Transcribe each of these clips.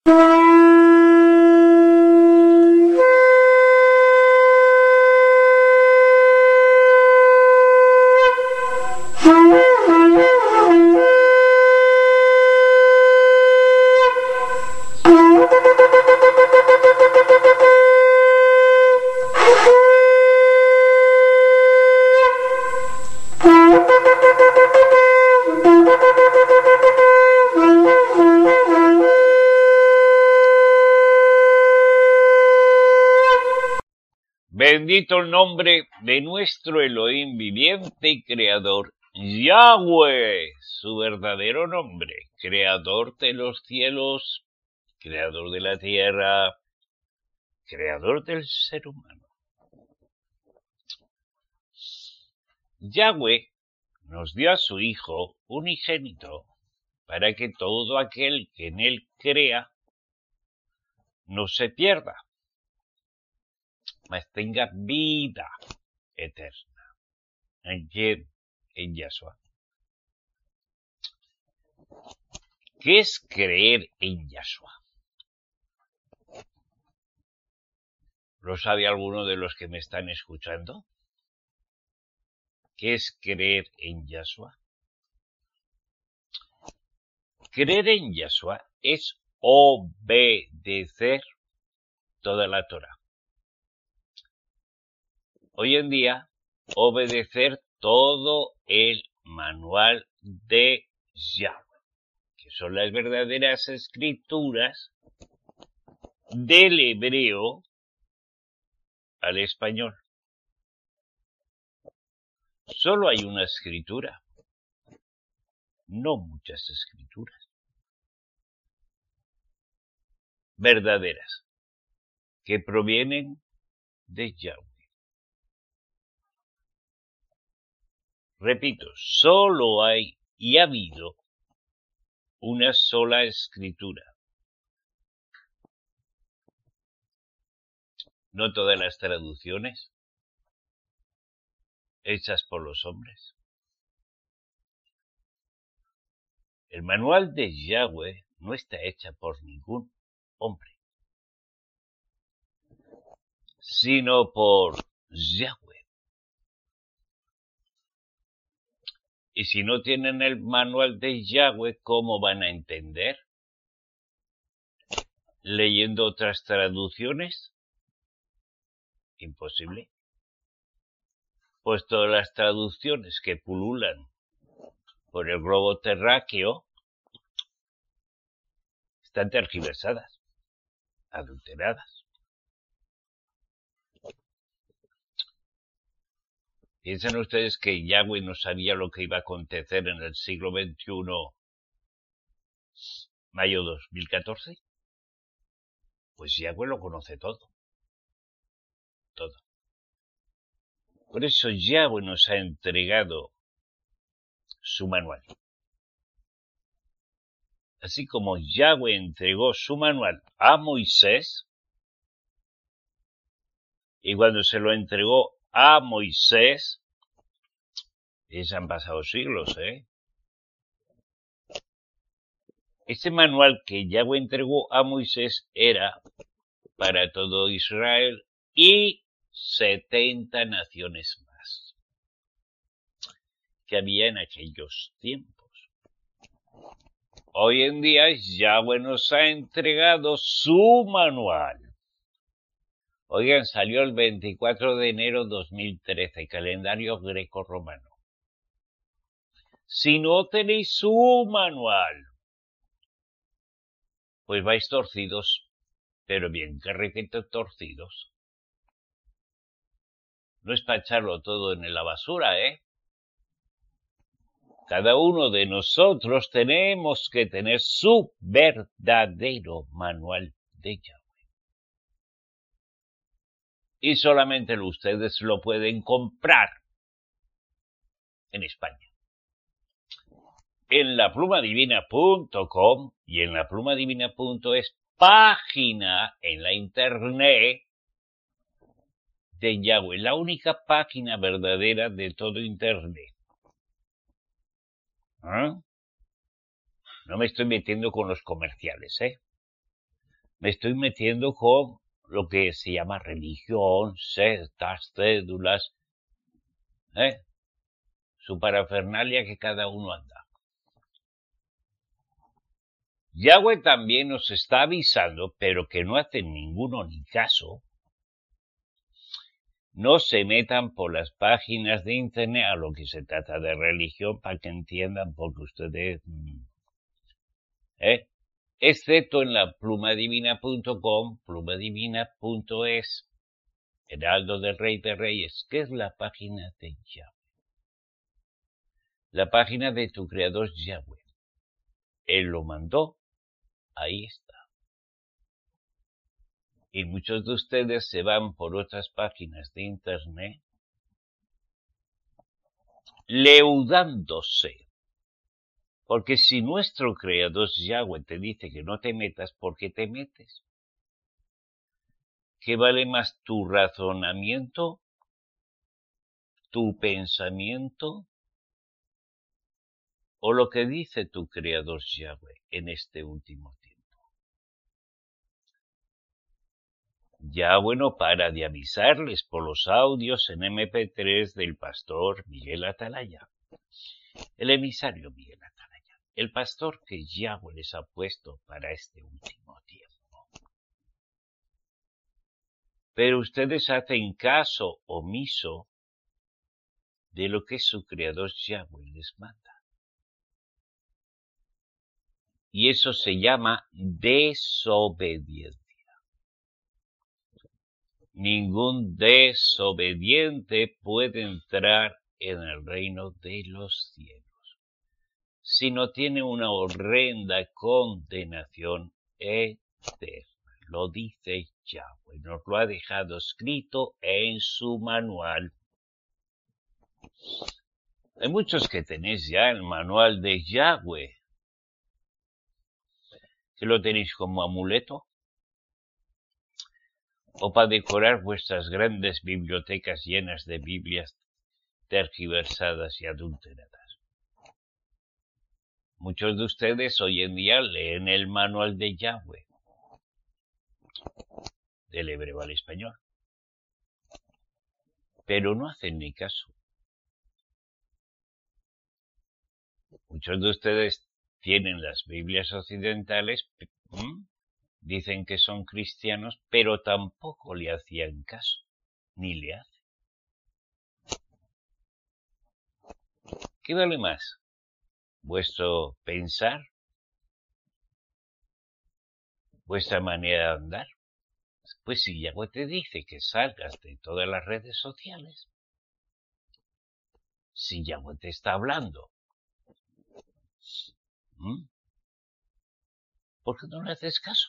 Bendito el nombre de nuestro Elohim viviente y creador, Yahweh, su verdadero nombre, creador de los cielos, creador de la tierra, creador del ser humano. Yahweh nos dio a su Hijo unigénito para que todo aquel que en él crea no se pierda, mas tenga vida eterna. ¿En quién? En Yahshua. ¿Qué es creer en Yahshua? ¿Lo sabe alguno de los que me están escuchando? ¿Qué es creer en Yahshua? Creer en Yahshua es obedecer toda la Torah. Hoy en día, obedecer todo el manual de Yahweh, que son las verdaderas escrituras del hebreo al español. Solo hay una escritura, no muchas escrituras verdaderas que provienen de Yahweh. Repito, solo hay y ha habido una sola escritura. No todas las traducciones hechas por los hombres. El manual de Yahweh no está hecha por ningún hombre, sino por Yahweh. Y si no tienen el manual de Yahweh, ¿cómo van a entender? ¿Leyendo otras traducciones? Imposible. Pues todas las traducciones que pululan por el globo terráqueo están tergiversadas, adulteradas. ¿Piensan ustedes que Yahweh no sabía lo que iba a acontecer en el siglo XXI, mayo 2014? Pues Yahweh lo conoce todo. Todo. Por eso Yahweh nos ha entregado su manual. Así como Yahweh entregó su manual a Moisés, y cuando se lo entregó a Moisés, y se han pasado siglos, Este manual que Yahweh entregó a Moisés era para todo Israel y 70 naciones más que había en aquellos tiempos. Hoy en día Yahweh nos ha entregado su manual. Oigan, salió el 24 de enero 2013, calendario greco-romano. Si no tenéis su manual, pues vais torcidos, pero bien que requete torcidos. No es para echarlo todo en la basura, Cada uno de nosotros tenemos que tener su verdadero manual de Yahweh. Y solamente ustedes lo pueden comprar en España. En laplumadivina.com y en laplumadivina.es, página en la internet de Yahweh, la única página verdadera de todo internet. No me estoy metiendo con los comerciales, me estoy metiendo con lo que se llama religión, sectas, cédulas, su parafernalia que cada uno anda. Yahweh también nos está avisando, pero que no hacen ninguno ni caso. No se metan por las páginas de internet a lo que se trata de religión para que entiendan, porque ustedes, excepto en la plumadivina.com, plumadivina.es, Heraldo del Rey de Reyes, que es la página de Yahweh. La página de tu creador Yahweh. Él lo mandó, ahí está. Y muchos de ustedes se van por otras páginas de internet leudándose. Porque si nuestro creador Yahweh te dice que no te metas, ¿por qué te metes? ¿Qué vale más tu razonamiento, tu pensamiento, o lo que dice tu creador Yahweh en este último tiempo? Yahweh no para de avisarles por los audios en MP3 del pastor Miguel Atalaya, el emisario Miguel Atalaya, el pastor que Yahweh les ha puesto para este último tiempo. Pero ustedes hacen caso omiso de lo que su creador Yahweh les manda. Y eso se llama desobediencia. Ningún desobediente puede entrar en el reino de los cielos, si no tiene una horrenda condenación eterna. Lo dice Yahweh, nos lo ha dejado escrito en su manual. Hay muchos que tenéis ya el manual de Yahweh, que lo tenéis como amuleto, o para decorar vuestras grandes bibliotecas llenas de Biblias tergiversadas y adulteradas. Muchos de ustedes hoy en día leen el manual de Yahweh, del hebreo al español, pero no hacen ni caso. Muchos de ustedes tienen las Biblias occidentales, dicen que son cristianos, pero tampoco le hacían caso, ni le hacen. ¿Qué vale más? ¿Vuestro pensar? ¿Vuestra manera de andar? Pues si Yahweh te dice que salgas de todas las redes sociales, si Yahweh te está hablando, ¿por qué no le haces caso?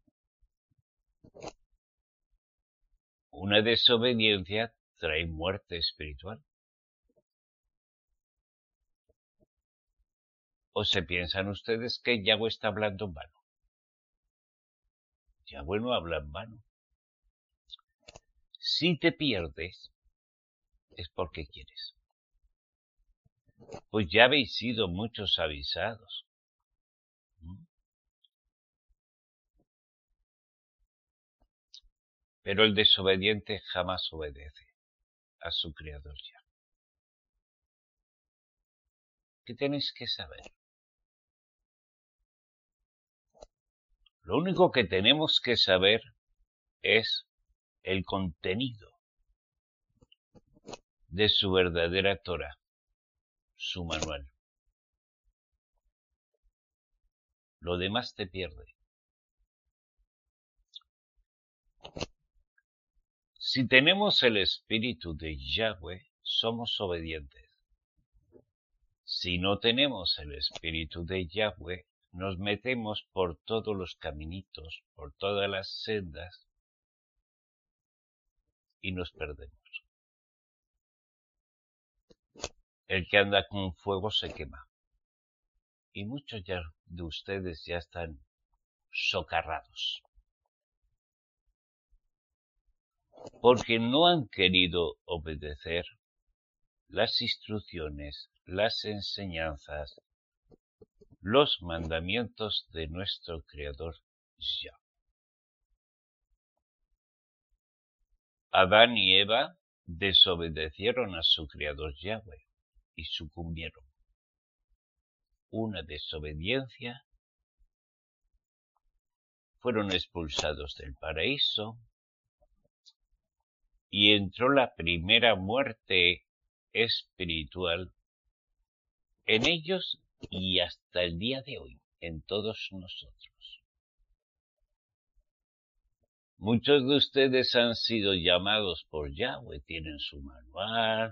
Una desobediencia trae muerte espiritual. ¿O se piensan ustedes que Yahweh está hablando en vano? Yahweh no habla en vano. Si te pierdes, es porque quieres. Pues ya habéis sido muchos avisados. Pero el desobediente jamás obedece a su creador ya. ¿Qué tenéis que saber? Lo único que tenemos que saber es el contenido de su verdadera Torah, su manual. Lo demás te pierde. Si tenemos el espíritu de Yahweh, somos obedientes. Si no tenemos el espíritu de Yahweh, nos metemos por todos los caminitos, por todas las sendas, y nos perdemos. El que anda con fuego se quema. Y muchos de ustedes ya están socarrados. Porque no han querido obedecer las instrucciones, las enseñanzas, los mandamientos de nuestro Creador Yahweh. Adán y Eva desobedecieron a su Creador Yahweh y sucumbieron. Una desobediencia, fueron expulsados del paraíso y entró la primera muerte espiritual en ellos y hasta el día de hoy, en todos nosotros. Muchos de ustedes han sido llamados por Yahweh, tienen su manual,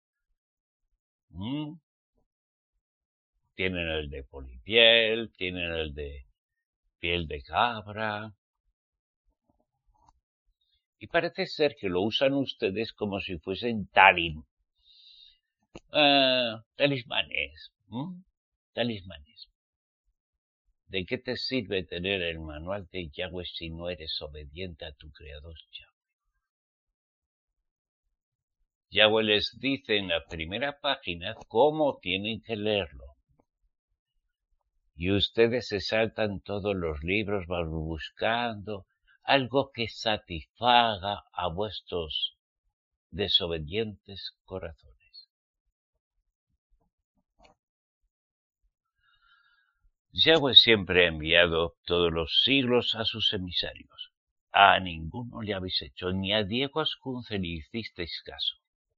tienen el de polipiel, tienen el de piel de cabra, y parece ser que lo usan ustedes como si fuesen talismanes. Talismanes. ¿De qué te sirve tener el manual de Yahweh si no eres obediente a tu Creador Yahweh? Yahweh les dice en la primera página cómo tienen que leerlo. Y ustedes se saltan todos los libros, van buscando algo que satisfaga a vuestros desobedientes corazones. Yahweh siempre ha enviado todos los siglos a sus emisarios. A ninguno le habéis hecho, ni a Diego Ascunce le hicisteis caso.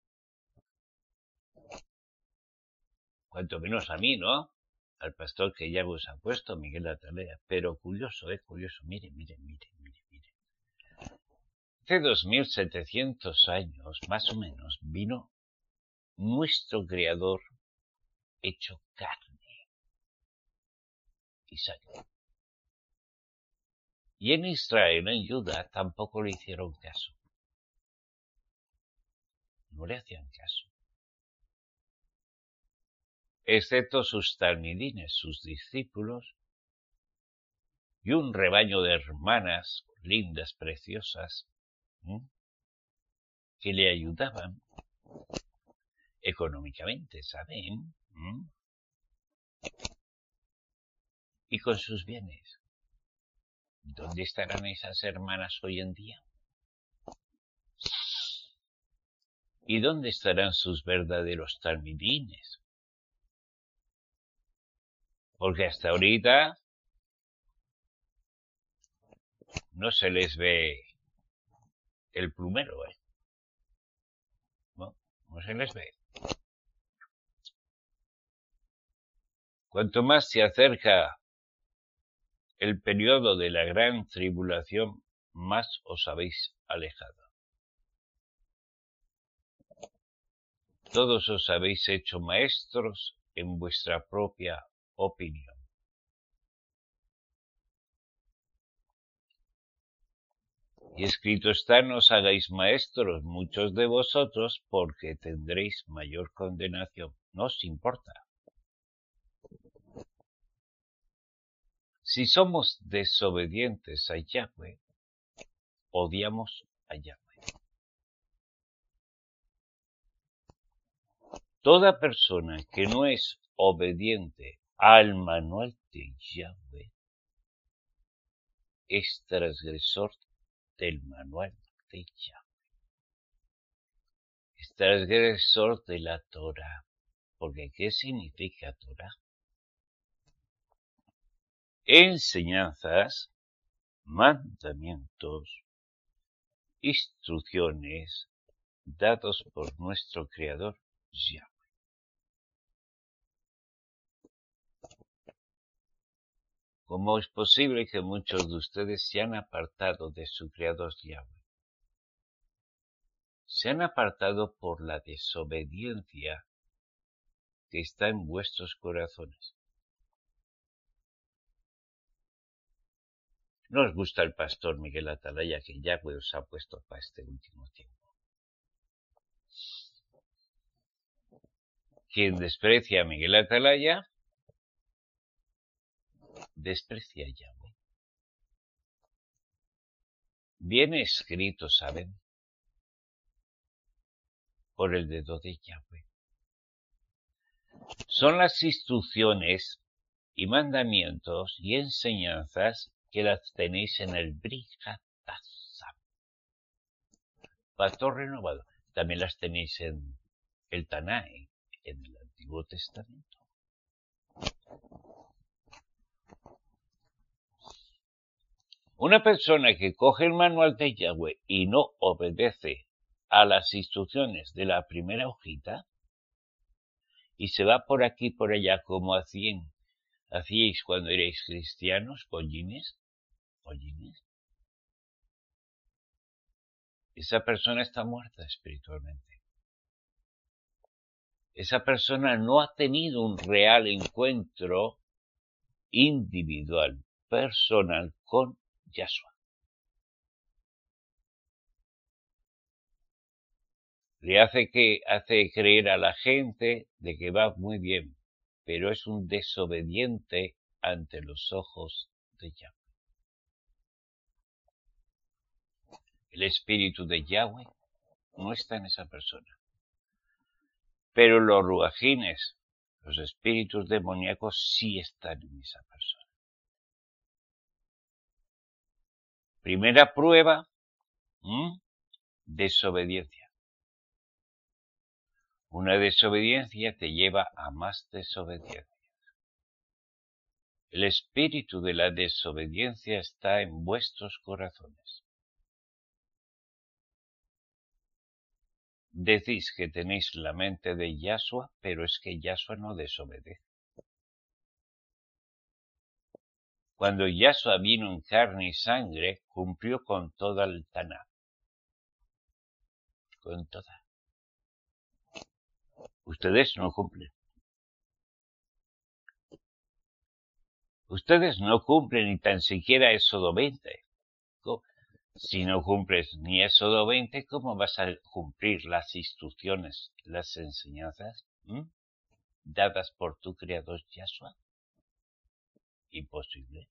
Cuanto menos a mí, ¿no? Al pastor que Yahweh os ha puesto, Miguel Atalaya. Pero curioso, curioso. Mire. Hace 2700 años, más o menos, vino nuestro Creador hecho carne y sangre. Y en Israel, en Judá, tampoco le hicieron caso. No le hacían caso. Excepto sus talmidines, sus discípulos, y un rebaño de hermanas lindas, preciosas, que le ayudaban económicamente, ¿saben? Y con sus bienes. ¿Dónde estarán esas hermanas hoy en día? ¿Y dónde estarán sus verdaderos talmidines? Porque hasta ahorita no se les ve el plumero, no se les ve. Cuanto más se acerca el periodo de la gran tribulación, más os habéis alejado. Todos os habéis hecho maestros en vuestra propia opinión. Y escrito está, no os hagáis maestros muchos de vosotros, porque tendréis mayor condenación. No os importa. Si somos desobedientes a Yahweh, odiamos a Yahweh. Toda persona que no es obediente al manual de Yahweh es transgresor del manual de Yahweh. Es transgresor de la Torah. Porque ¿qué significa Torah? Enseñanzas, mandamientos, instrucciones dados por nuestro Creador Yahweh. ¿Cómo es posible que muchos de ustedes se han apartado de su Creador Yahweh? Se han apartado por la desobediencia que está en vuestros corazones. No os gusta el pastor Miguel Atalaya que Yahweh os ha puesto para este último tiempo. Quien desprecia a Miguel Atalaya, desprecia a Yahweh. Viene escrito, ¿saben? Por el dedo de Yahweh. Son las instrucciones y mandamientos y enseñanzas que las tenéis en el Brit Hadashah. pacto renovado. También las tenéis en el Tanakh, en el Antiguo Testamento. Una persona que coge el manual de Yahweh y no obedece a las instrucciones de la primera hojita y se va por aquí y por allá como hacíais cuando erais cristianos, pollines, esa persona está muerta espiritualmente. Esa persona no ha tenido un real encuentro individual, personal con Yahshua. Le hace creer a la gente de que va muy bien, pero es un desobediente ante los ojos de Yahweh. El espíritu de Yahweh no está en esa persona. Pero los ruajines, los espíritus demoníacos, sí están en esa persona. Primera prueba, desobediencia. Una desobediencia te lleva a más desobediencia. El espíritu de la desobediencia está en vuestros corazones. Decís que tenéis la mente de Yahshua, pero es que Yahshua no desobedece. Cuando Yahshua vino en carne y sangre, cumplió con toda el Tanakh. Con toda. Ustedes no cumplen. Ustedes no cumplen ni tan siquiera Éxodo 20. Si no cumples ni Éxodo 20, ¿cómo vas a cumplir las instrucciones, las enseñanzas dadas por tu Creador Yahshua? Imposible.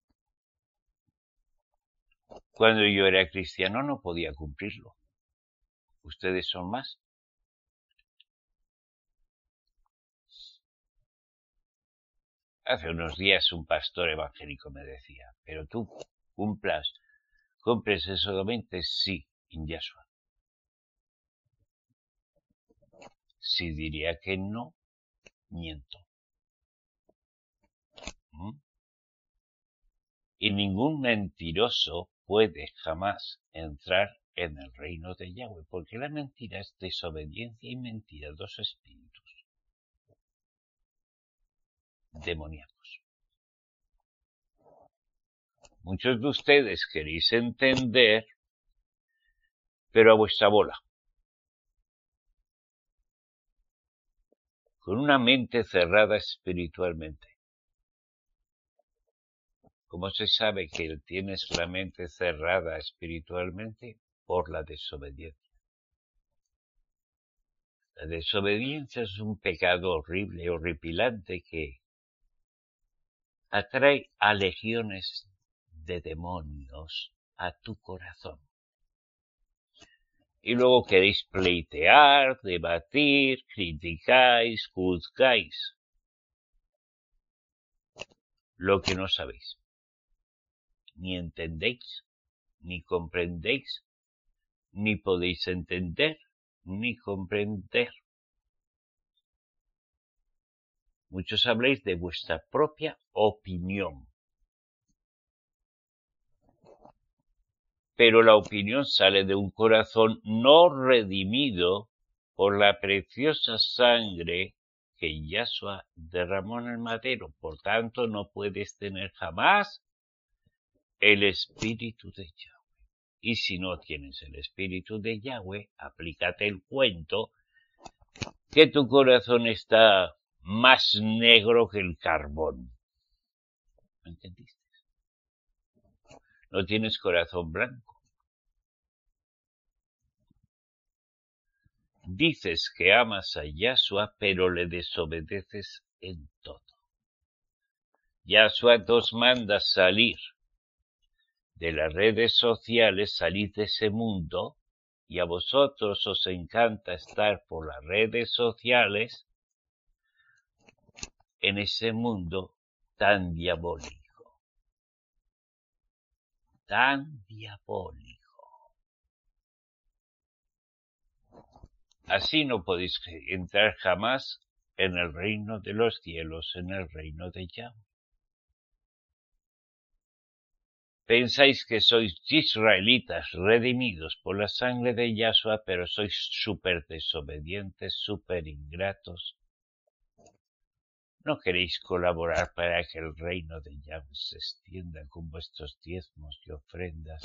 Cuando yo era cristiano no podía cumplirlo. Ustedes son más. Hace unos días un pastor evangélico me decía, pero tú cumples Éxodo 20, sí, en Yahshua. Si diría que no, miento. Y ningún mentiroso puede jamás entrar en el reino de Yahweh, porque la mentira es desobediencia y mentira, dos espíritus demoníacos. Muchos de ustedes queréis entender, pero a vuestra bola, con una mente cerrada espiritualmente. ¿Cómo se sabe que tienes la mente cerrada espiritualmente? Por la desobediencia. La desobediencia es un pecado horrible, horripilante, que atrae a legiones de demonios a tu corazón. Y luego queréis pleitear, debatir, criticáis, juzgáis lo que no sabéis. Ni entendéis, ni comprendéis, ni podéis entender, ni comprender. Muchos habléis de vuestra propia opinión. Pero la opinión sale de un corazón no redimido por la preciosa sangre que Yahshua derramó en el madero. Por tanto, no puedes tener jamás el espíritu de Yahweh. Y si no tienes el espíritu de Yahweh, aplícate el cuento que tu corazón está más negro que el carbón. ¿Me entendiste? No tienes corazón blanco. Dices que amas a Yahshua, pero le desobedeces en todo. Yahshua os manda salir de las redes sociales, salid de ese mundo, y a vosotros os encanta estar por las redes sociales en ese mundo tan diabólico. Tan diabólico. Así no podéis entrar jamás en el reino de los cielos, en el reino de Yahweh. Pensáis que sois israelitas redimidos por la sangre de Yahshua, pero sois súper desobedientes, súper ingratos. No queréis colaborar para que el reino de Yahweh se extienda con vuestros diezmos y ofrendas.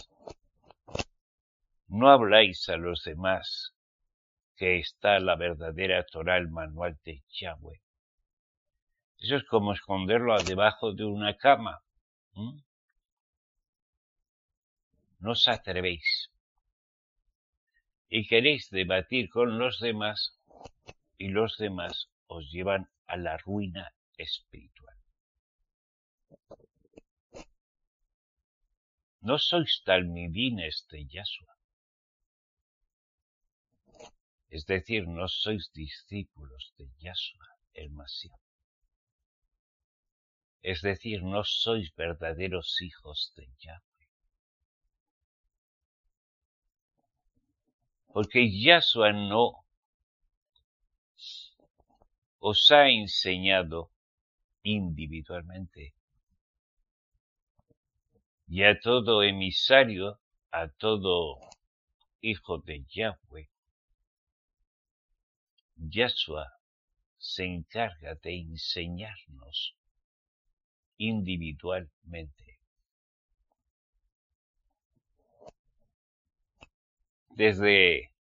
No habláis a los demás que está la verdadera Torah, el manual de Yahweh. Eso es como esconderlo debajo de una cama. No os atrevéis. Y queréis debatir con los demás, y los demás os llevan a la ruina espiritual. No sois talmidines de Yahshua. Es decir, no sois discípulos de Yahshua, el Mashiach. Es decir, no sois verdaderos hijos de Yahweh. Porque Yahshua no os ha enseñado individualmente. Y a todo emisario, a todo hijo de Yahweh, Yahshua se encarga de enseñarnos individualmente. Desde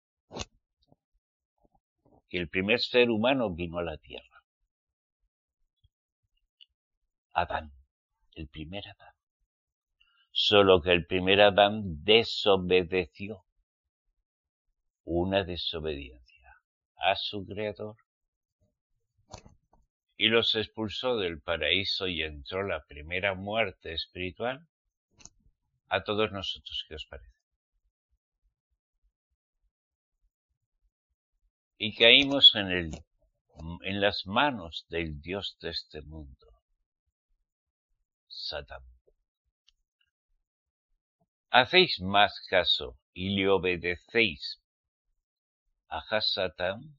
que el primer ser humano vino a la tierra, Adán, el primer Adán. Solo que el primer Adán desobedeció, una desobediencia a su creador, y los expulsó del paraíso y entró la primera muerte espiritual a todos nosotros. ¿Qué os parece? Y caímos en las manos del Dios de este mundo, Satán. Hacéis más caso y le obedecéis a Hasatán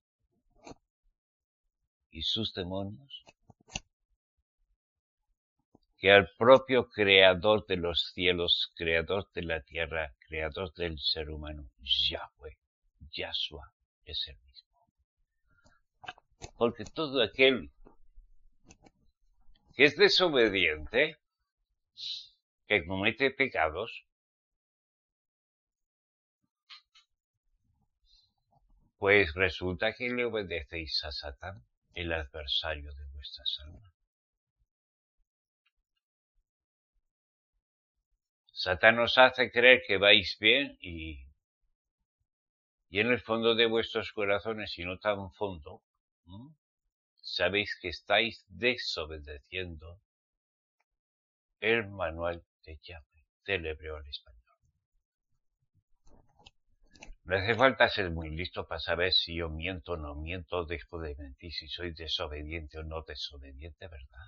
y sus demonios que al propio creador de los cielos, creador de la tierra, creador del ser humano, Yahweh, Yahshua, es el mismo. Porque todo aquel que es desobediente, que comete pecados, pues resulta que le obedecéis a Satán, el adversario de vuestras almas. Satán os hace creer que vais bien y en el fondo de vuestros corazones, y no tan fondo, sabéis que estáis desobedeciendo el manual de Yahweh, del hebreo al español. No hace falta ser muy listo para saber si yo miento o no miento, dejo de mentir, si soy desobediente o no desobediente, ¿verdad?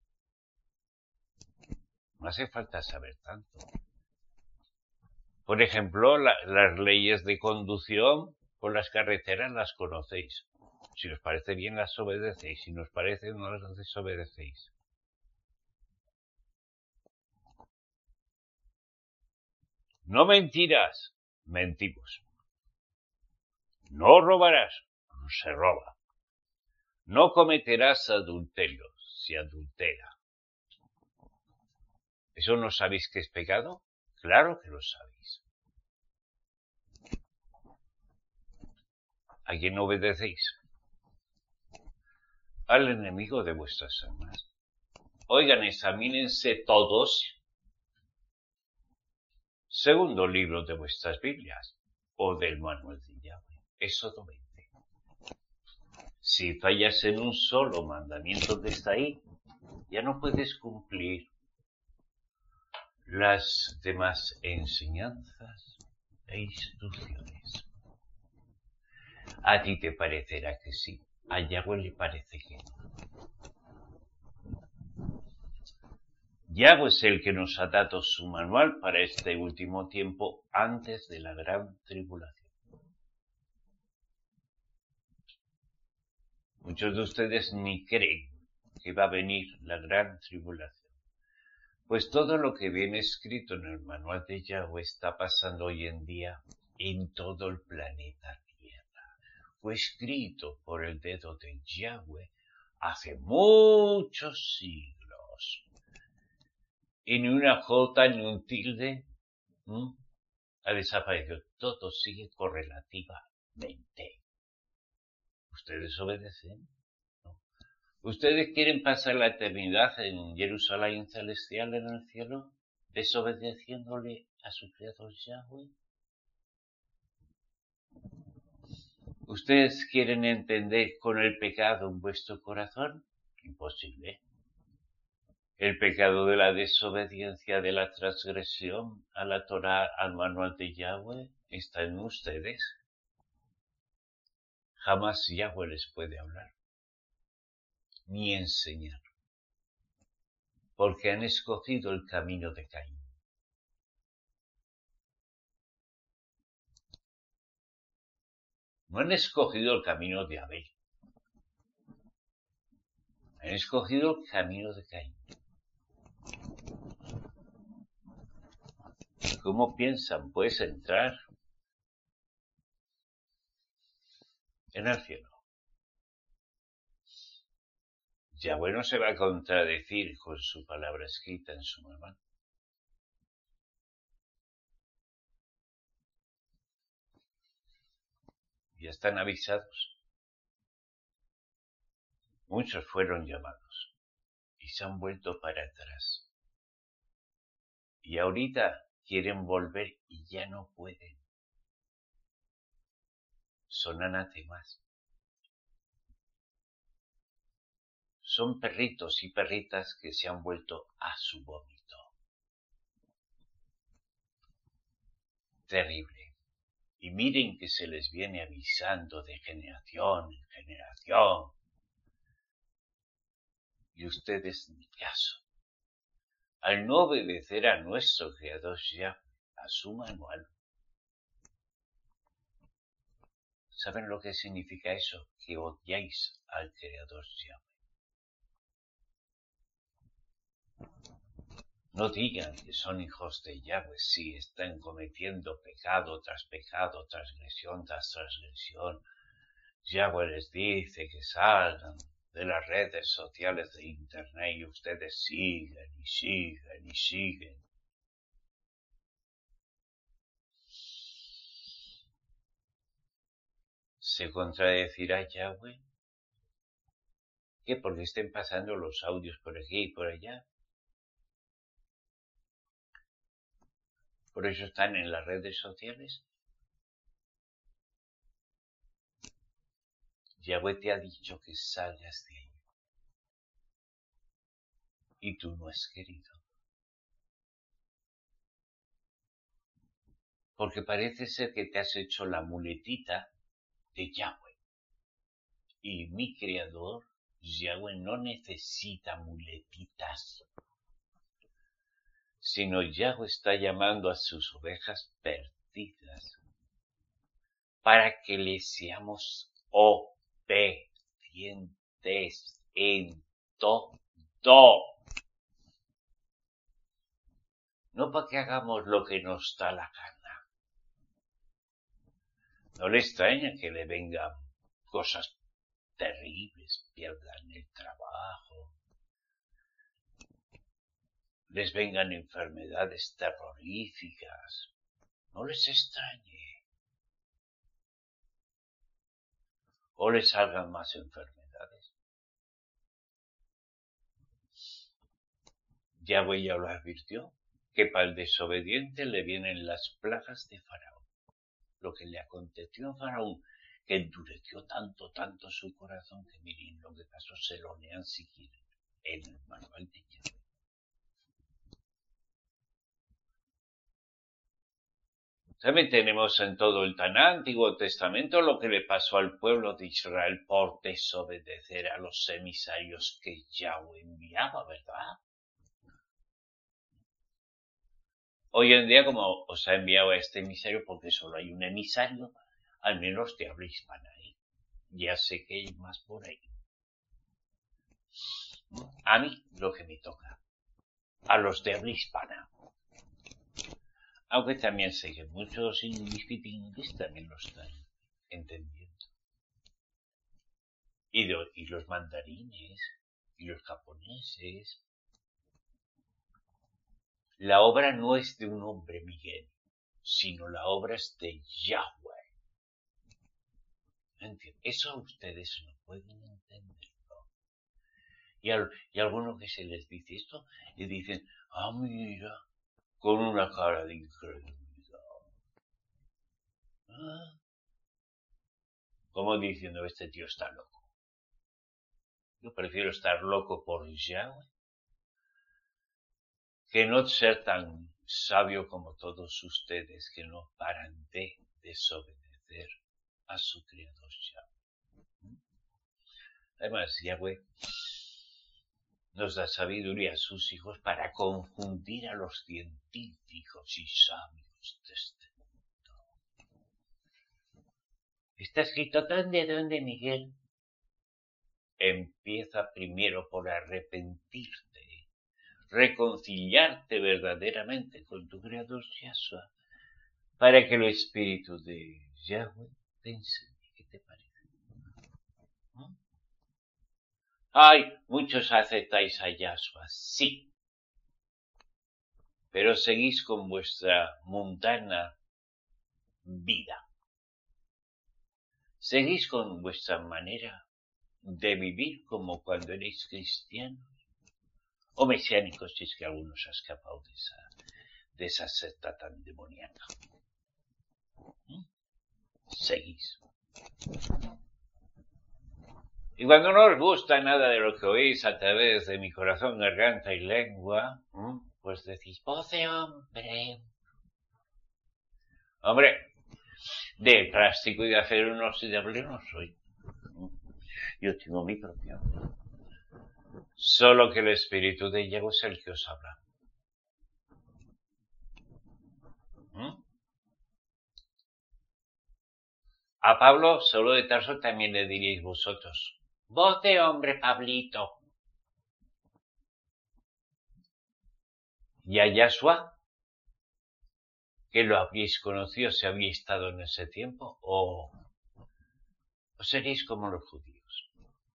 No hace falta saber tanto. Por ejemplo, las leyes de conducción por las carreteras las conocéis. Si os parece bien las obedecéis, si no os parece no las desobedecéis. No mentirás, mentimos. No robarás, se roba. No cometerás adulterio, se adultera. ¿Eso no sabéis que es pecado? Claro que lo sabéis. ¿A quién obedecéis? Al enemigo de vuestras almas. Oigan, examínense todos. Segundo libro de vuestras Biblias, o del manual de Yahweh, Éxodo 20. Si fallas en un solo mandamiento que está ahí, ya no puedes cumplir las demás enseñanzas e instrucciones. A ti te parecerá que sí, a Yahweh le parece que no. Yahweh es el que nos ha dado su manual para este último tiempo antes de la gran tribulación. Muchos de ustedes ni creen que va a venir la gran tribulación. Pues todo lo que viene escrito en el manual de Yahweh está pasando hoy en día en todo el planeta Tierra. Fue escrito por el dedo de Yahweh hace muchos siglos. Y ni una jota ni un tilde ha desaparecido. Todo sigue correlativamente. ¿Ustedes obedecen? ¿No? ¿Ustedes quieren pasar la eternidad en Jerusalén celestial en el cielo, desobedeciéndole a su creador Yahweh? ¿Ustedes quieren entender con el pecado en vuestro corazón? Imposible. El pecado de la desobediencia, de la transgresión a la Torá, al manual de Yahweh, está en ustedes. Jamás Yahweh les puede hablar, ni enseñar, porque han escogido el camino de Caín. No han escogido el camino de Abel. Han escogido el camino de Caín. ¿Cómo piensan, pues, entrar en el cielo? Yahweh no se va a contradecir con su palabra escrita en su manual. Ya están avisados. Muchos fueron llamados y se han vuelto para atrás. Y ahorita quieren volver y ya no pueden. Son anatemas. Son perritos y perritas que se han vuelto a su vómito. Terrible. Y miren que se les viene avisando de generación en generación. Y ustedes ni caso. Al no obedecer a nuestro Creador ya, a su manual. ¿Saben lo que significa eso? Que odiáis al Creador ya. No digan que son hijos de Yahweh si están cometiendo pecado tras pecado, transgresión tras transgresión. Yahweh les dice que salgan de las redes sociales de internet y ustedes siguen y siguen y siguen. ¿Se contradecirá Yahweh? ¿Qué? Porque estén pasando los audios por aquí y por allá. ¿Por eso están en las redes sociales? Yahweh te ha dicho que salgas de ahí. Y tú no has querido. Porque parece ser que te has hecho la muletita de Yahweh. Y mi creador, Yahweh, no necesita muletitas. Sino Yahweh está llamando a sus ovejas perdidas para que le seamos obedientes en todo. No para que hagamos lo que nos da la gana. No le extraña que le vengan cosas terribles, pierdan el trabajo, les vengan enfermedades terroríficas. No les extrañe. O les salgan más enfermedades. Yahweh ya lo advirtió, que para el desobediente le vienen las plagas de Faraón. Lo que le aconteció a Faraón, que endureció tanto su corazón, que miren lo que pasó, se lo lean si quieren, en el manual de Yahweh. También tenemos en todo el tan Antiguo Testamento lo que le pasó al pueblo de Israel por desobedecer a los emisarios que Yahweh enviaba, ¿verdad? Hoy en día, como os ha enviado a este emisario, porque solo hay un emisario, al menos de habla hispana, ¿eh? Ya sé que hay más por ahí. A mí lo que me toca, a los de habla hispana. Aunque también sé que muchos inglés también lo están entendiendo. Y los mandarines, y los japoneses. La obra no es de un hombre, Miguel, sino la obra es de Yahweh. ¿Entiendes? Eso ustedes no pueden entenderlo. Y algunos que se les dice esto, y dicen, mira, con una cara de incredulidad. Como diciendo, este tío está loco. Yo prefiero estar loco por Yahweh que no ser tan sabio como todos ustedes que no paran de desobedecer a su Creador Yahweh. Además, Yahweh nos da sabiduría a sus hijos para confundir a los científicos y sabios de este mundo. ¿Está escrito dónde, Miguel? Empieza primero por arrepentirte, reconciliarte verdaderamente con tu Creador Yahshua, para que el Espíritu de Yahweh te enseñe. ¿Qué te parece? Muchos aceptáis a Yahshua, sí, pero seguís con vuestra mundana vida. Seguís con vuestra manera de vivir como cuando erais cristianos o mesiánicos, si es que alguno se ha escapado de esa secta tan demoníaca. Seguís. Y cuando no os gusta nada de lo que oís a través de mi corazón, garganta y lengua, pues decís, voz de hombre. Hombre, de plástico y de acero inoxidable no soy. Yo tengo mi propia. Solo que el Espíritu de Yahweh es el que os habla. A Pablo, Saulo de Tarso, también le diríais vosotros, voz de hombre, Pablito. Y a Yahshua, que lo habríais conocido si habríais estado en ese tiempo, o seréis como los judíos.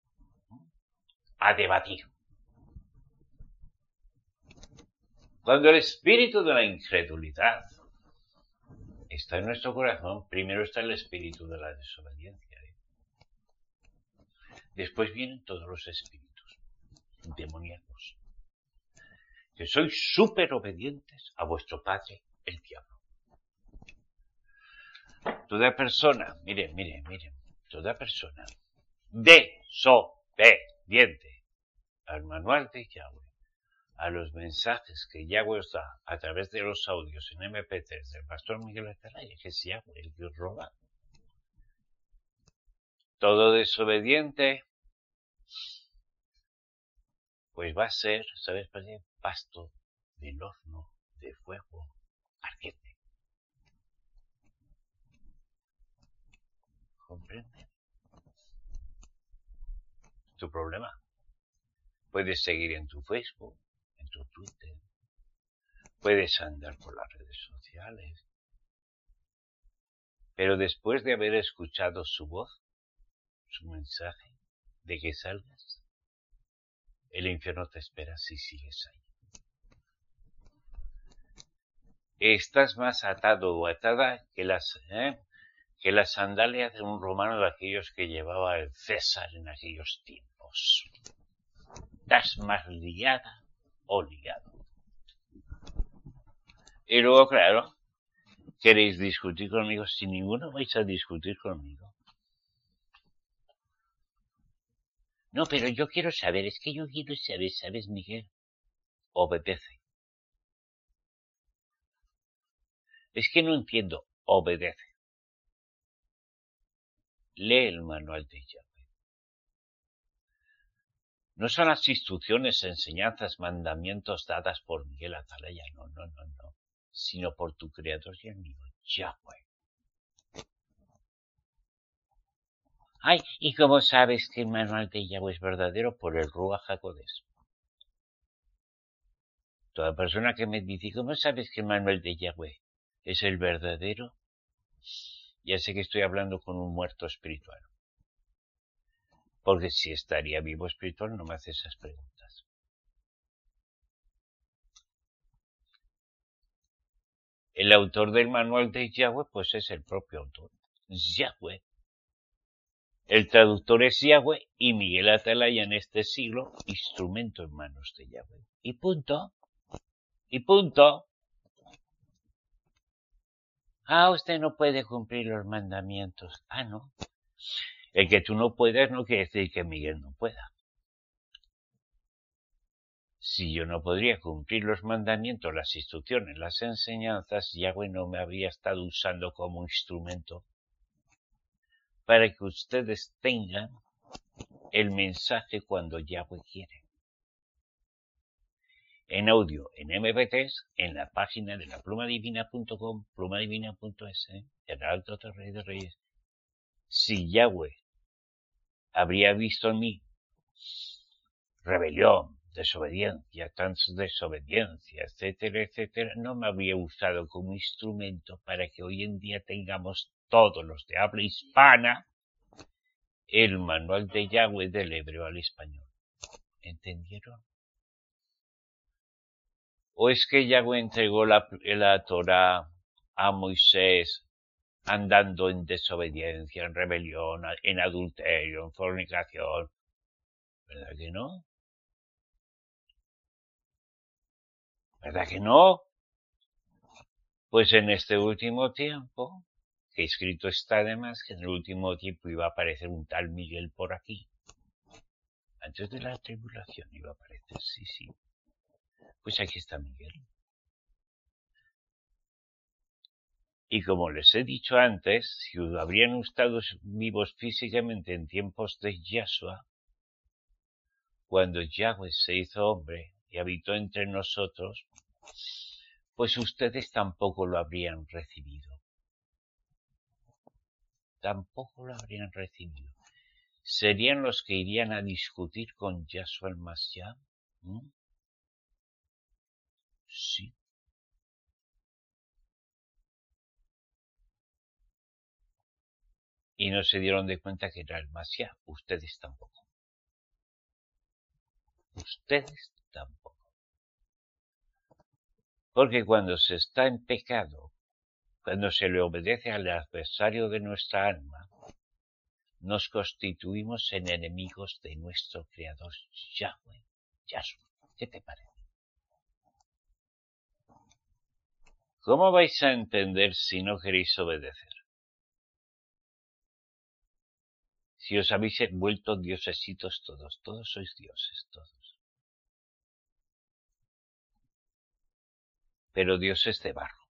A debatir. Cuando el espíritu de la incredulidad está en nuestro corazón, primero está el espíritu de la desobediencia. Después vienen todos los espíritus demoníacos, que sois súper obedientes a vuestro padre, el diablo. Toda persona, miren, toda persona desobediente al manual de Yahweh, a los mensajes que Yahweh os da a través de los audios en MP3 del pastor Miguel Atalaya, que es Yahweh el que os roba. Todo desobediente, pues va a ser, ¿sabes? Pasto del horno de fuego ardiente. ¿Comprende? Tu problema. Puedes seguir en tu Facebook, en tu Twitter, puedes andar por las redes sociales, pero después de haber escuchado su voz, su mensaje, de que salgas, el infierno te espera si sigues ahí. Estás más atado o atada que las sandalias de un romano de aquellos que llevaba el César en aquellos tiempos. Estás más liada o ligado. Y luego, claro, ¿queréis discutir conmigo? Si ninguno vais a discutir conmigo. No, pero yo quiero saber, es que yo quiero saber, ¿sabes, Miguel? Obedece. Es que no entiendo, obedece. Lee el manual de Yahweh. No son las instrucciones, enseñanzas, mandamientos dadas por Miguel Atalaya, no, sino por tu Creador y amigo, Yahweh. ¿Y cómo sabes que el manual de Yahweh es verdadero? Por el Ruach HaKodesh. Toda persona que me dice, ¿cómo sabes que Manuel de Yahweh es el verdadero? Ya sé que estoy hablando con un muerto espiritual. Porque si estaría vivo espiritual no me hace esas preguntas. El autor del manual de Yahweh, pues es el propio autor. Es Yahweh. El traductor es Yahweh y Miguel Atalaya en este siglo, instrumento en manos de Yahweh. Y punto. Y punto. Ah, usted no puede cumplir los mandamientos. Ah, no. El que tú no puedas no quiere decir que Miguel no pueda. Si yo no podría cumplir los mandamientos, las instrucciones, las enseñanzas, Yahweh no me habría estado usando como instrumento para que ustedes tengan el mensaje cuando Yahweh quiere. En audio, en MP3, en la página de la plumadivina.com, plumadivina.es, el Alto Rey de Reyes. Si Yahweh habría visto en mí rebelión, desobediencia, desobediencia, etcétera, etcétera, no me habría usado como instrumento para que hoy en día tengamos todos los de habla hispana el manual de Yahweh del hebreo al español. ¿Entendieron? ¿O es que Yahweh entregó la Torah a Moisés andando en desobediencia, en rebelión, en adulterio, en fornicación? ¿Verdad que no? ¿Verdad que no? Pues en este último tiempo, que escrito está además que en el último tiempo iba a aparecer un tal Miguel por aquí. Antes de la tribulación iba a aparecer, sí. Pues aquí está Miguel. Y como les he dicho antes, si habrían estado vivos físicamente en tiempos de Yahshua, cuando Yahweh se hizo hombre y habitó entre nosotros, pues ustedes tampoco lo habrían recibido. Tampoco lo habrían recibido. ¿Serían los que irían a discutir con Yahshua el Mashiach? Sí. Y no se dieron de cuenta que era el Mashiach. Ustedes tampoco. Ustedes tampoco. Porque cuando se está en pecado, cuando se le obedece al adversario de nuestra alma, nos constituimos en enemigos de nuestro Creador Yahweh, Yahshua. ¿Qué te parece? ¿Cómo vais a entender si no queréis obedecer? Si os habéis vuelto diosesitos todos sois dioses, todos. Pero dioses de barro.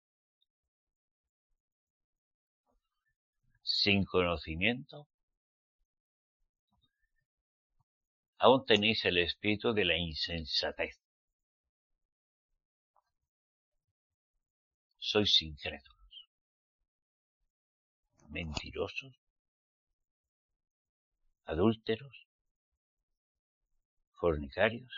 Sin conocimiento, aún tenéis el espíritu de la insensatez. Sois incrédulos, mentirosos, adúlteros, fornicarios.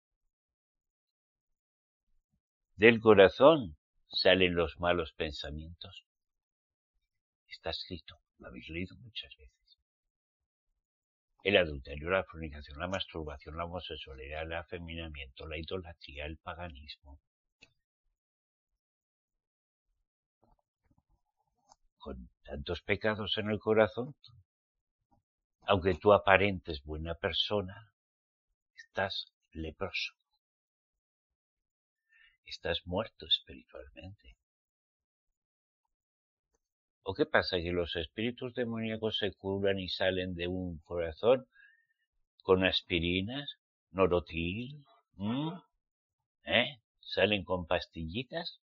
Del corazón salen los malos pensamientos. Está escrito, lo habéis leído muchas veces. El adulterio, la fornicación, la masturbación, la homosexualidad, el afeminamiento, la idolatría, el paganismo. Con tantos pecados en el corazón, aunque tú aparentes buena persona, estás leproso. Estás muerto espiritualmente. ¿O qué pasa? Que los espíritus demoníacos se curan y salen de un corazón con aspirinas, norotil, salen con pastillitas.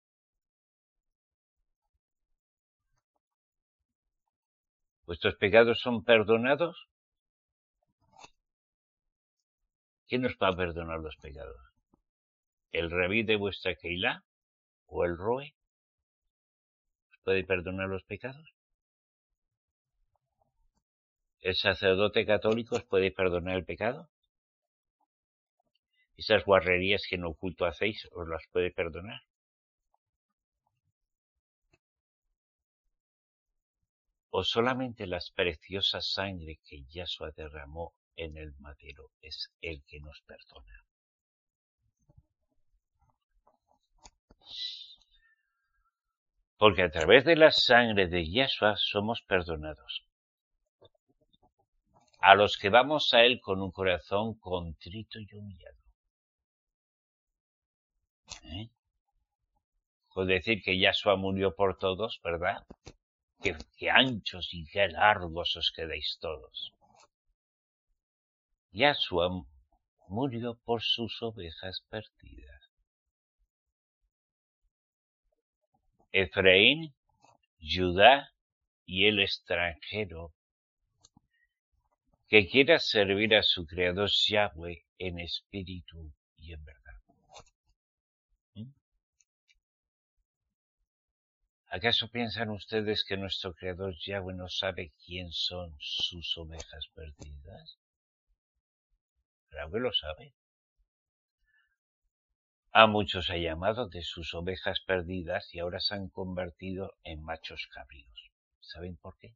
¿Vuestros pecados son perdonados? ¿Quién nos va a perdonar los pecados? ¿El rabí de vuestra Keilah o el Roe? ¿Os puede perdonar los pecados? ¿El sacerdote católico os puede perdonar el pecado? Esas guarrerías que en oculto hacéis, ¿os las puede perdonar? ¿O solamente las preciosas sangre que Yahshua derramó en el madero es el que nos perdona? Porque a través de la sangre de Yahshua somos perdonados. A los que vamos a Él con un corazón contrito y humillado. Con decir que Yahshua murió por todos, ¿verdad? Qué anchos y qué largos os quedáis todos. Yahshua murió por sus ovejas perdidas. Efraín, Judá y el extranjero que quiera servir a su Creador Yahweh en espíritu y en verdad. ¿Acaso piensan ustedes que nuestro Creador Yahweh no sabe quién son sus ovejas perdidas? Yahweh lo sabe. A muchos ha llamado de sus ovejas perdidas y ahora se han convertido en machos cabríos. ¿Saben por qué?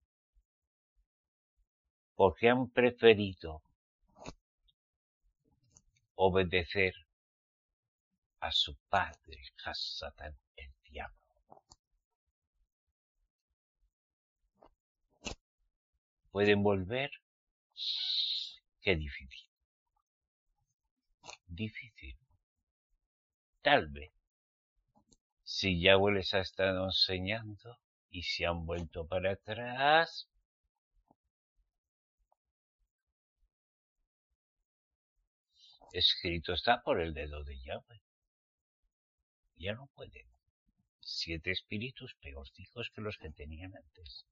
Porque han preferido obedecer a su padre, Hasatán, el diablo. ¿Pueden volver? Qué difícil. Difícil. Tal vez. Si Yahweh les ha estado enseñando y se han vuelto para atrás, escrito está por el dedo de Yahweh. Ya no pueden. 7 espíritus peorcicos que los que tenían antes.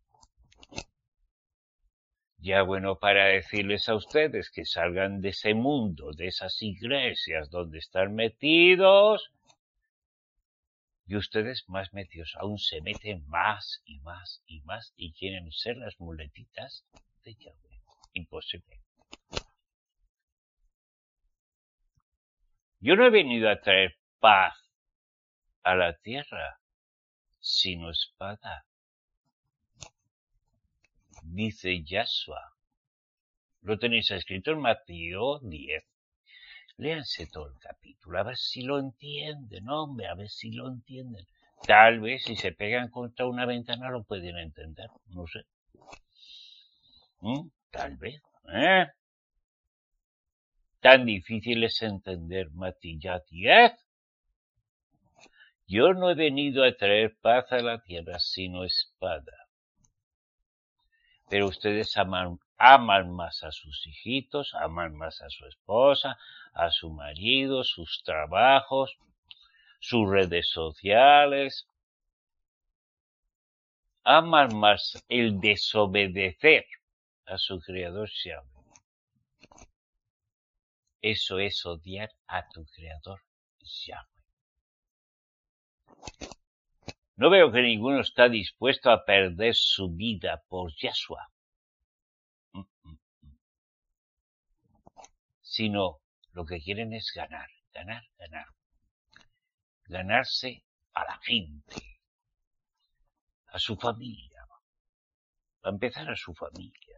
Yahweh no para decirles a ustedes que salgan de ese mundo, de esas iglesias donde están metidos, y ustedes más metidos aún se meten más y más y más y quieren ser las muletitas de Yahweh. Imposible. Yo no he venido a traer paz a la tierra, sino espada. Dice Yahshua. Lo tenéis escrito en Mateo 10. Léanse todo el capítulo, a ver si lo entienden, hombre, a ver si lo entienden. Tal vez si se pegan contra una ventana lo pueden entender, no sé. Tal vez, Tan difícil es entender Mateo 10. Yo no he venido a traer paz a la tierra, sino espada. Pero ustedes aman más a sus hijitos, aman más a su esposa, a su marido, sus trabajos, sus redes sociales. Aman más el desobedecer a su Creador Yahweh. Eso es odiar a tu Creador Yahweh. No veo que ninguno está dispuesto a perder su vida por Yahshua. Sino lo que quieren es ganar, ganar, ganar. Ganarse a la gente, a su familia. A empezar a su familia.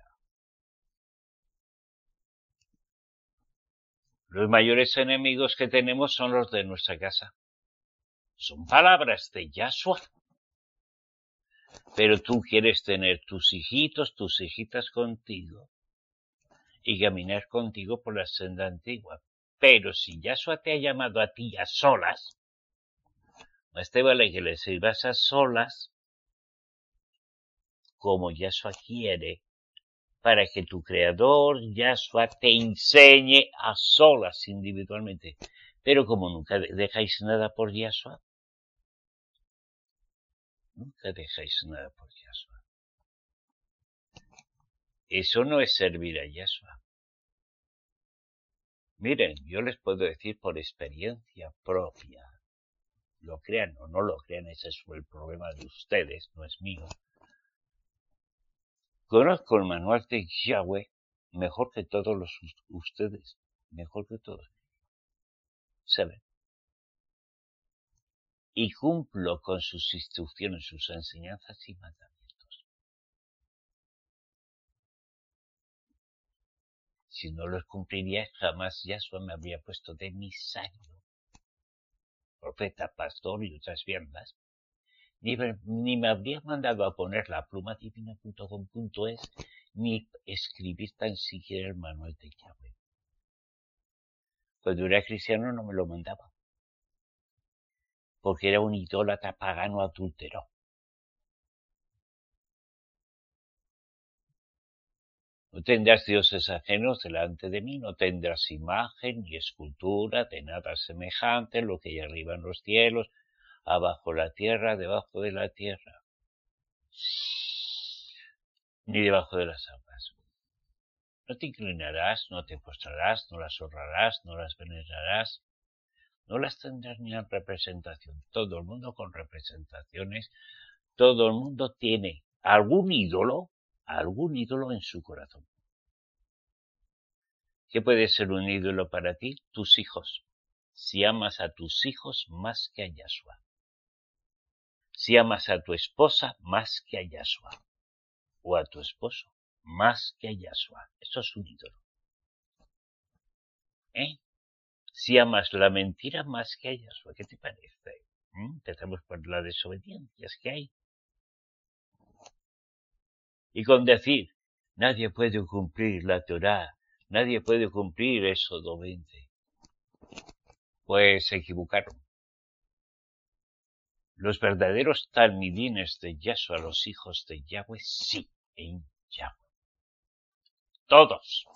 Los mayores enemigos que tenemos son los de nuestra casa. Son palabras de Yahshua. Pero tú quieres tener tus hijitos, tus hijitas contigo y caminar contigo por la senda antigua. Pero si Yahshua te ha llamado a ti a solas, más te vale que le sirvas a solas como Yahshua quiere, para que tu Creador Yahshua te enseñe a solas individualmente. Pero como nunca dejáis nada por Yahshua, nunca dejáis nada por Yahshua. Eso no es servir a Yahshua. Miren, yo les puedo decir por experiencia propia, lo crean o no lo crean, ese es el problema de ustedes, no es mío. Conozco el manual de Yahweh mejor que todos ustedes, mejor que todos. 7. Y cumplo con sus instrucciones, sus enseñanzas y mandamientos. Si no los cumpliría, jamás Yahshua me habría puesto de emisario, profeta, pastor y otras viandas, ni me habría mandado a poner la pluma divina.com.es, ni escribir tan siquiera el manual de Yahweh. Cuando era cristiano no me lo mandaba, porque era un idólatra pagano adúltero. No tendrás dioses ajenos delante de mí, no tendrás imagen ni escultura de nada semejante, lo que hay arriba en los cielos, abajo la tierra, debajo de la tierra, ni debajo de las aguas. No te inclinarás, no te postrarás, no las honrarás, no las venerarás, no las tendrás ni en representación. Todo el mundo con representaciones, todo el mundo tiene algún ídolo en su corazón. ¿Qué puede ser un ídolo para ti? Tus hijos. Si amas a tus hijos más que a Yahshua. Si amas a tu esposa más que a Yahshua. O a tu esposo más que a Yahshua. Eso es un ídolo. Si amas la mentira más que a Yahshua, ¿qué te parece? Empezamos por la desobediencia que hay. Y con decir, nadie puede cumplir la Torá, nadie puede cumplir Éxodo 20. Pues se equivocaron. Los verdaderos talmidines de Yahshua, los hijos de Yahweh, sí, en Yahweh. Todos.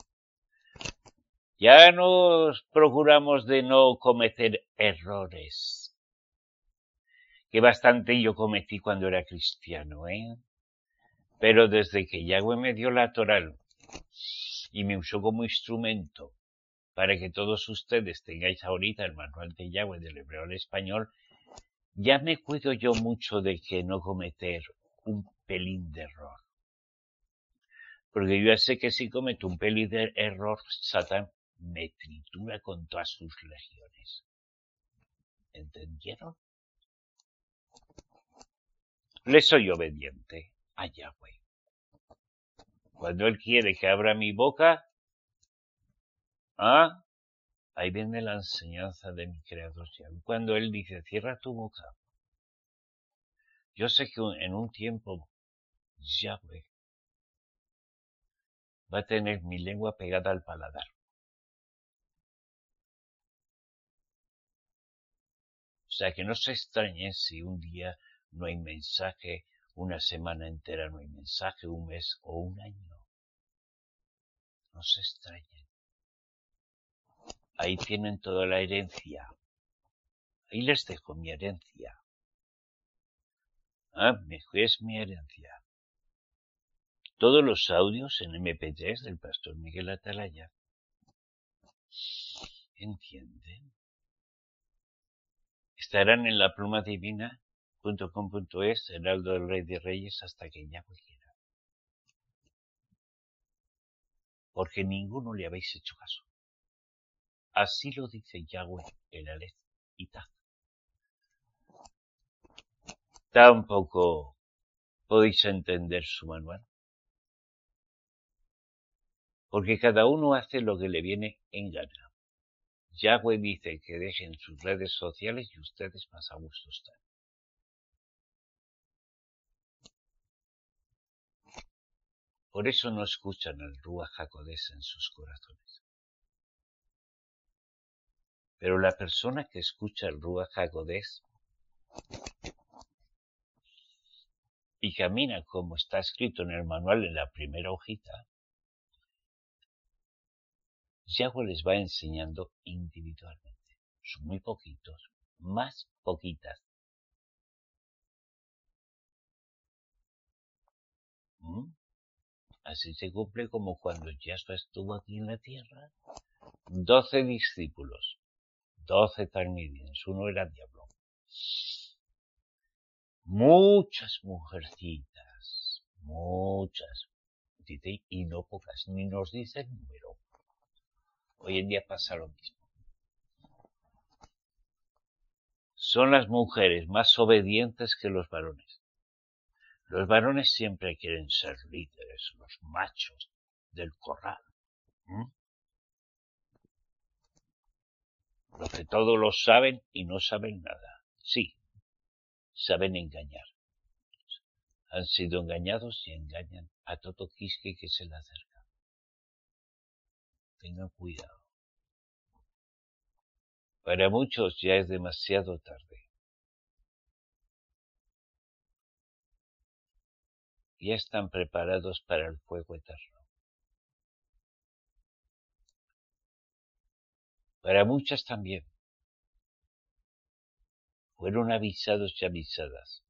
Ya nos procuramos de no cometer errores, que bastante yo cometí cuando era cristiano, Pero desde que Yahweh me dio la Torá y me usó como instrumento para que todos ustedes tengáis ahorita el manual de Yahweh del hebreo al español, ya me cuido yo mucho de que no cometer un pelín de error. Porque yo ya sé que si cometo un pelín de error, Satán me tritura con todas sus legiones. ¿Entendieron? Le soy obediente a Yahweh. Cuando Él quiere que abra mi boca, ahí viene la enseñanza de mi Creador. Cuando Él dice, cierra tu boca. Yo sé que en un tiempo Yahweh va a tener mi lengua pegada al paladar. O sea, que no se extrañen si un día no hay mensaje, una semana entera no hay mensaje, un mes o un año. No se extrañen. Ahí tienen toda la herencia. Ahí les dejo mi herencia. Es mi herencia. Todos los audios en MP3 del pastor Miguel Atalaya. ¿Entienden? Estarán en la pluma divina.com.es, Heraldo del Rey de Reyes, hasta que Yahweh quiera. Porque ninguno le habéis hecho caso. Así lo dice Yahweh, el Aleph y Taf. Tampoco podéis entender su manual. Porque cada uno hace lo que le viene en gana. Yahweh dice que dejen sus redes sociales y ustedes más a gusto están. Por eso no escuchan el Ruach HaKodesh en sus corazones. Pero la persona que escucha el Ruach HaKodesh y camina como está escrito en el manual en la primera hojita, Yahweh les va enseñando individualmente. Son muy poquitos, más poquitas. Así se cumple como cuando Yahshua estuvo aquí en la tierra. 12 discípulos, 12 talmidines, uno era diablo. Muchas mujercitas, muchas, dice, y no pocas, ni nos dice el número. Hoy en día pasa lo mismo. son las mujeres más obedientes que los varones. Los varones siempre quieren ser líderes, los machos del corral. Los que todo lo saben y no saben nada. Sí, saben engañar. Han sido engañados y engañan a todo quisque que se le acerca. Tengan cuidado. Para muchos ya es demasiado tarde. Ya están preparados para el fuego eterno. Para muchas también. Fueron avisados y avisadas,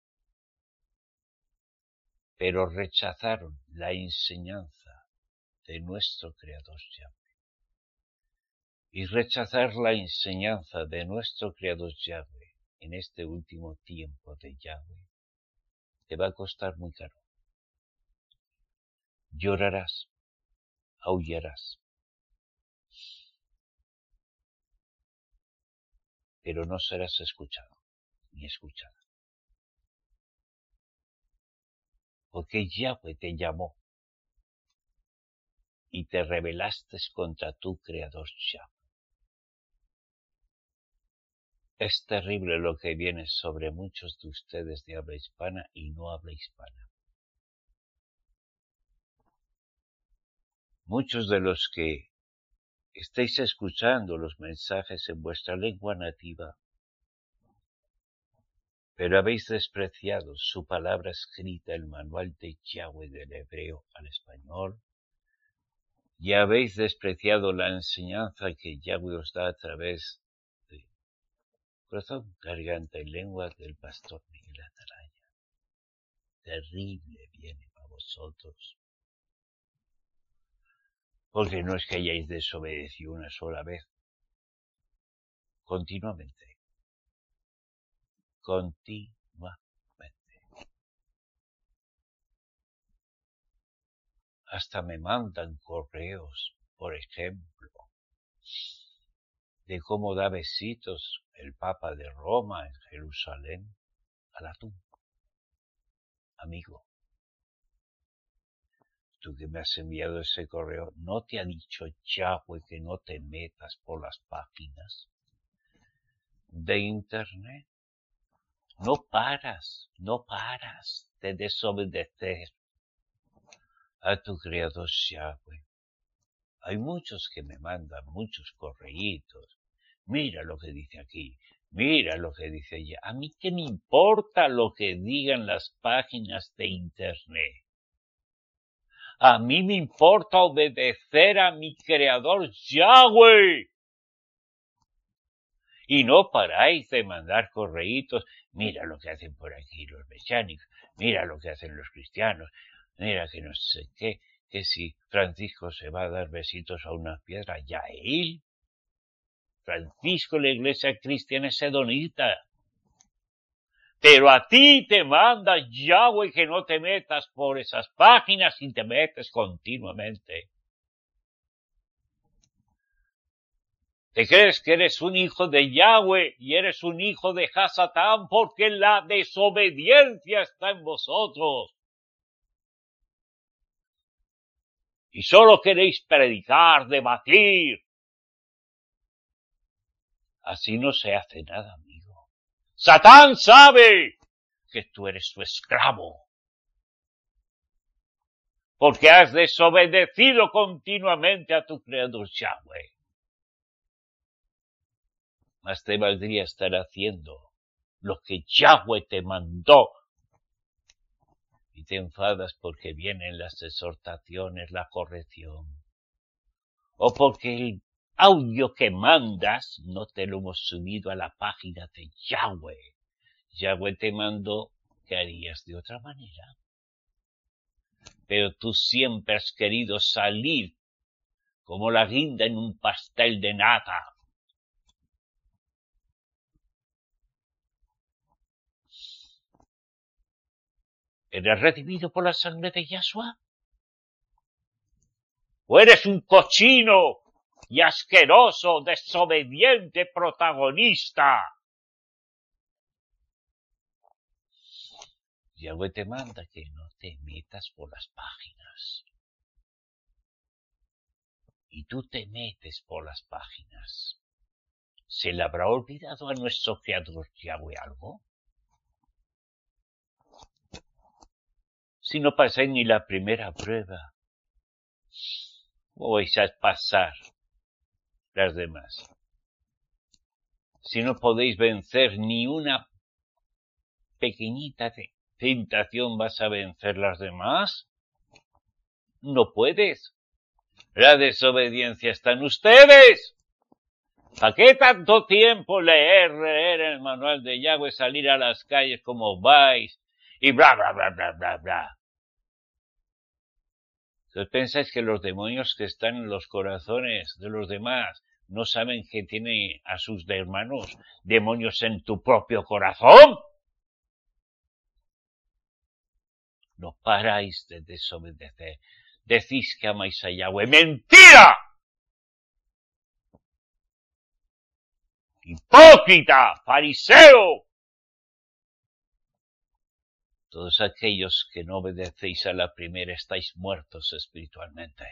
pero rechazaron la enseñanza de nuestro Creador Yahweh. Y rechazar la enseñanza de nuestro Creador Yahweh en este último tiempo de Yahweh te va a costar muy caro. Llorarás, aullarás, pero no serás escuchado ni escuchada. Porque Yahweh te llamó y te rebelaste contra tu Creador Yahweh. Es terrible lo que viene sobre muchos de ustedes de habla hispana y no habla hispana. Muchos de los que estáis escuchando los mensajes en vuestra lengua nativa, pero habéis despreciado su palabra escrita, el manual de Yahweh del hebreo al español, y habéis despreciado la enseñanza que Yahweh os da a través de corazón, garganta y lengua del pastor Miguel Atalaya. Terrible viene para vosotros. Porque no es que hayáis desobedecido una sola vez. Continuamente. Hasta me mandan correos, por ejemplo, de cómo da besitos el Papa de Roma en Jerusalén a la tumba. Amigo, tú que me has enviado ese correo, ¿no te ha dicho Yahweh que no te metas por las páginas de internet? No paras de desobedecer a tu Creador Yahweh. Hay muchos que me mandan muchos correitos. Mira lo que dice aquí, mira lo que dice allá. A mí qué me importa lo que digan las páginas de internet. A mí me importa obedecer a mi Creador Yahweh. Y no paráis de mandar correitos. Mira lo que hacen por aquí los mesiánicos. Mira lo que hacen los cristianos. Mira que no sé qué. Que si Francisco se va a dar besitos a una piedra, ya él. Francisco, la iglesia cristiana es hedonista. Pero a ti te manda Yahweh que no te metas por esas páginas y te metes continuamente. ¿Te crees que eres un hijo de Yahweh y eres un hijo de Hasatán porque la desobediencia está en vosotros? Y solo queréis predicar, debatir. Así no se hace nada, amigo. Satán sabe que tú eres su esclavo. Porque has desobedecido continuamente a tu Creador Yahweh. Más te valdría estar haciendo lo que Yahweh te mandó. Y te enfadas porque vienen las exhortaciones, la corrección. O porque el audio que mandas no te lo hemos subido a la página de Yahweh. Yahweh te mandó que harías de otra manera. Pero tú siempre has querido salir como la guinda en un pastel de nata. ¿Eres redimido por la sangre de Yahshua? ¿O eres un cochino y asqueroso, desobediente protagonista Yahweh te manda que no te metas por las páginas. Y tú te metes por las páginas. ¿Se le habrá olvidado a nuestro Creador Yahweh algo? Si no pasáis ni la primera prueba, ¿cómo vais a pasar las demás? Si no podéis vencer ni una pequeñita tentación, ¿vas a vencer las demás? No puedes. La desobediencia está en ustedes. ¿Para qué tanto tiempo leer el manual de Yahweh, salir a las calles como vais y bla, bla, bla, bla, bla, bla? ¿Entonces pensáis que los demonios que están en los corazones de los demás no saben que tiene a sus hermanos demonios en tu propio corazón? No paráis de desobedecer. Decís que amáis a Yahweh. ¡Mentira! ¡Hipócrita! ¡Fariseo! Todos aquellos que no obedecéis a la primera estáis muertos espiritualmente.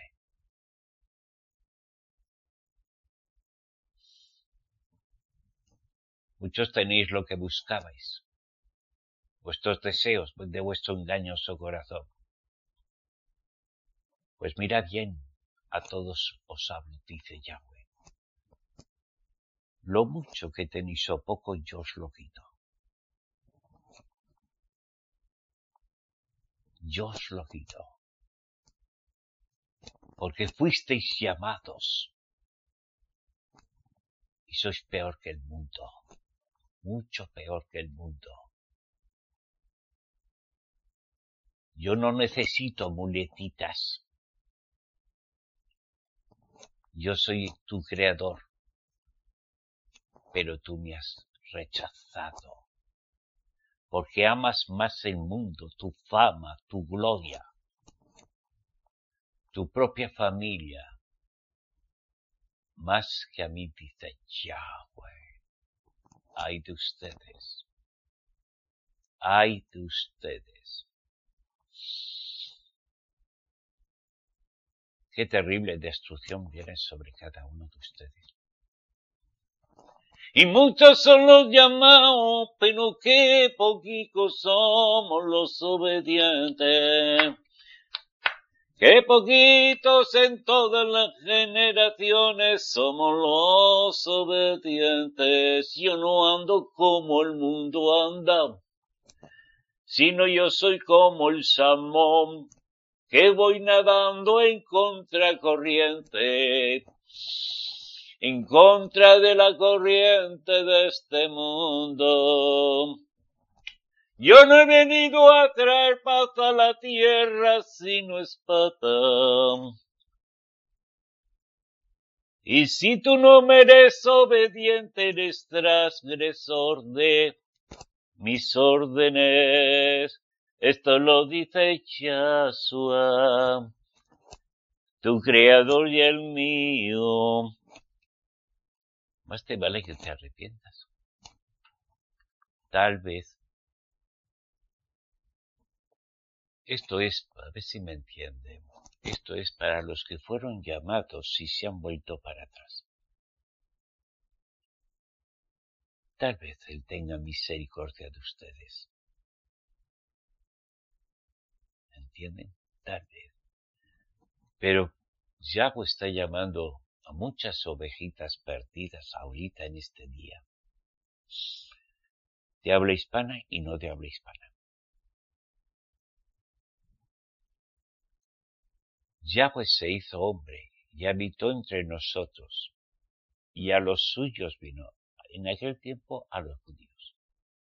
Muchos tenéis lo que buscabais, vuestros deseos de vuestro engañoso corazón. Pues mirad bien, a todos os hablo, dice Yahweh. Lo mucho que tenéis o poco yo os lo quito. Yo os lo quito. Porque fuisteis llamados y sois peor que el mundo, mucho peor que el mundo. Yo no necesito muletitas. Yo soy tu creador, pero tú me has rechazado, porque amas más el mundo, tu fama, tu gloria, tu propia familia, más que a mí, dice Yahweh. Ay de ustedes, ay de ustedes. Qué terrible destrucción viene sobre cada uno de ustedes. Y muchos son los llamados, pero qué poquitos somos los obedientes. Qué poquitos en todas las generaciones somos los obedientes. Yo no ando como el mundo anda, sino yo soy como el salmón, que voy nadando en contracorriente, en contra de la corriente de este mundo. Yo no he venido a traer paz a la tierra, sino espada. Y si tú no me eres obediente, eres transgresor de mis órdenes. Esto lo dice Yahshua, tu creador y el mío. Más te vale que te arrepientas. Tal vez. Esto es, a ver si me entienden, esto es para los que fueron llamados y se han vuelto para atrás. Tal vez Él tenga misericordia de ustedes. ¿Entienden? Tal vez. Pero Yahweh está llamando a muchas ovejitas perdidas ahorita en este día. De habla hispana y no de habla hispana. Yahweh se hizo hombre y habitó entre nosotros, y a los suyos vino, en aquel tiempo a los judíos.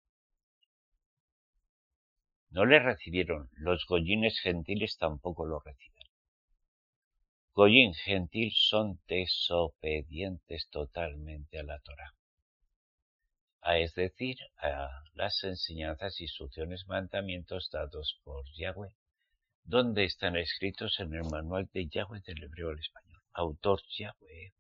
No le recibieron, los goyines gentiles tampoco lo reciben. Goyín gentil son desobedientes totalmente a la Torá, es decir, a las enseñanzas, instrucciones, mandamientos dados por Yahweh, donde están escritos en el manual de Yahweh del hebreo al español. Autor Yahweh.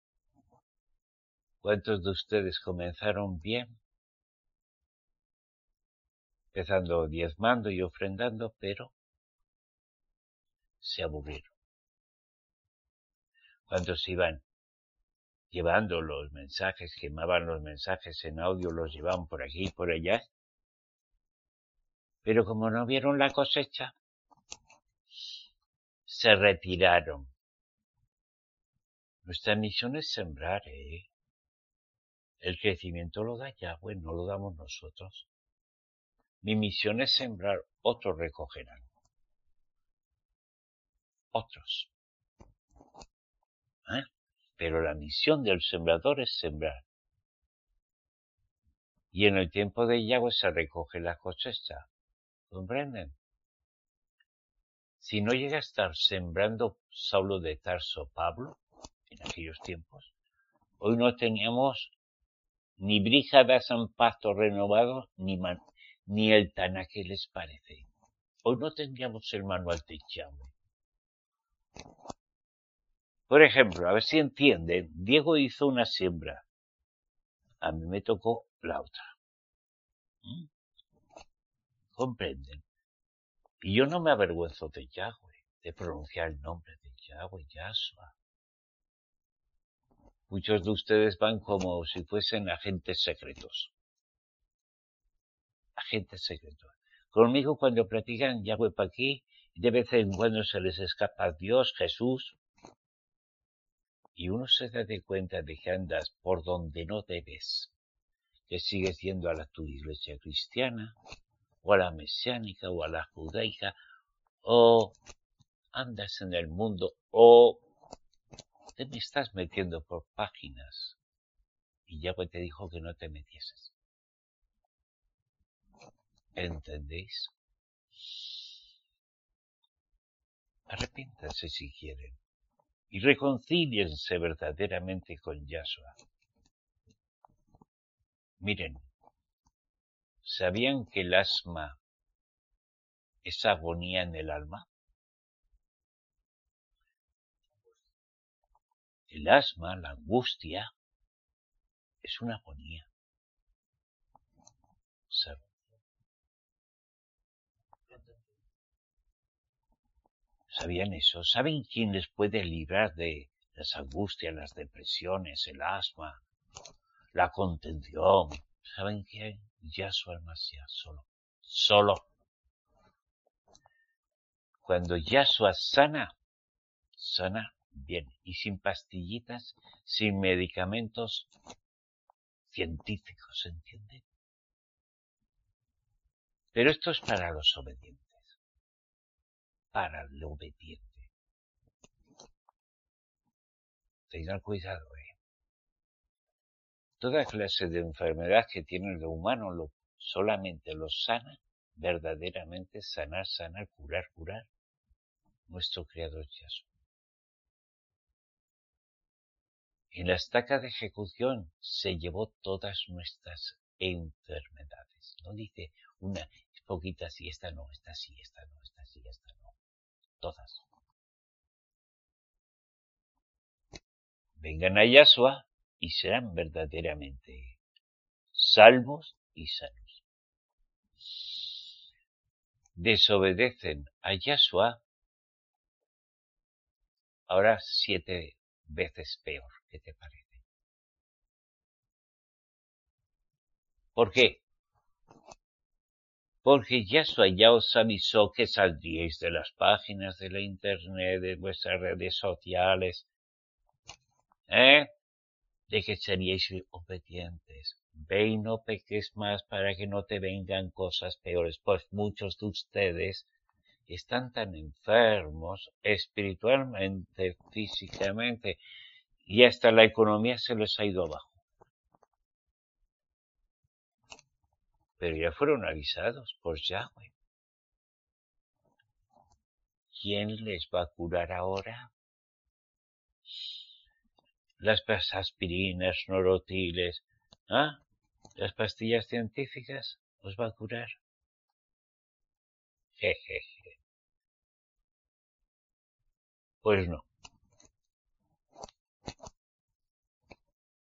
¿Cuántos de ustedes comenzaron bien empezando diezmando y ofrendando, pero se aburrieron. Cuando se iban llevando los mensajes, quemaban los mensajes en audio, los llevaban por aquí y por allá, pero como no vieron la cosecha, se retiraron. Nuestra misión es sembrar, El crecimiento lo da Yahweh, no lo damos nosotros. Mi misión es sembrar, otros recogerán. Otros. Pero la misión del sembrador es sembrar. Y en el tiempo de Yahweh se recoge la cosecha. ¿Comprenden? Si no llega a estar sembrando Saulo de Tarso Pablo, en aquellos tiempos, hoy no teníamos ni Bríjadas en Pacto Renovado, ni el Tana, ¿qué les parece? Hoy no tendríamos el manual de Yahweh. Por ejemplo, a ver si entienden, Diego hizo una siembra. A mí me tocó la otra. ¿Comprenden? Y yo no me avergüenzo de Yahweh, de pronunciar el nombre de Yahweh, Yahshua. Muchos de ustedes van como si fuesen agentes secretos. Agentes secretos. Conmigo cuando practican Yahweh para aquí, de vez en cuando se les escapa Dios, Jesús, y uno se da de cuenta de que andas por donde no debes, que sigues yendo a tu iglesia cristiana, o a la mesiánica, o a la judaica, o andas en el mundo, o te me estás metiendo por páginas, y Yahweh te dijo que no te metieses. ¿Entendéis? Arrepiéntanse si quieren, y reconcíliense verdaderamente con Yahshua. Miren, ¿sabían que el asma es agonía en el alma? El asma, la angustia, es una agonía. ¿Sabían eso? ¿Saben quién les puede librar de las angustias, las depresiones, el asma, la contención? ¿Saben quién? Yahshua el Mashiach, solo. Cuando Yahshua sana bien, y sin pastillitas, sin medicamentos científicos, ¿entienden? Pero esto es para los obedientes. Para el obediente. Tengan cuidado, Toda clase de enfermedad que tiene el humano solamente lo sana, verdaderamente sanar, curar, nuestro Creador Yahshua. En la estaca de ejecución se llevó todas nuestras enfermedades. No dice una poquita así, esta no, esta sí, esta no, esta sí, esta no. Todas. Vengan a Yahshua y serán verdaderamente salvos y sanos. Desobedecen a Yahshua, ahora 7 veces peor. ¿Qué te parece? ¿Por qué? Porque Yahshua ya os avisó que saldríais de las páginas de la internet, de vuestras redes sociales, de que seríais obedientes. Ve y no peques más para que no te vengan cosas peores, pues muchos de ustedes están tan enfermos espiritualmente, físicamente, y hasta la economía se les ha ido abajo. Pero ya fueron avisados por Yahweh. ¿Quién les va a curar ahora? Las aspirinas, norotiles, las pastillas científicas, ¿os va a curar? Jejeje. Pues no.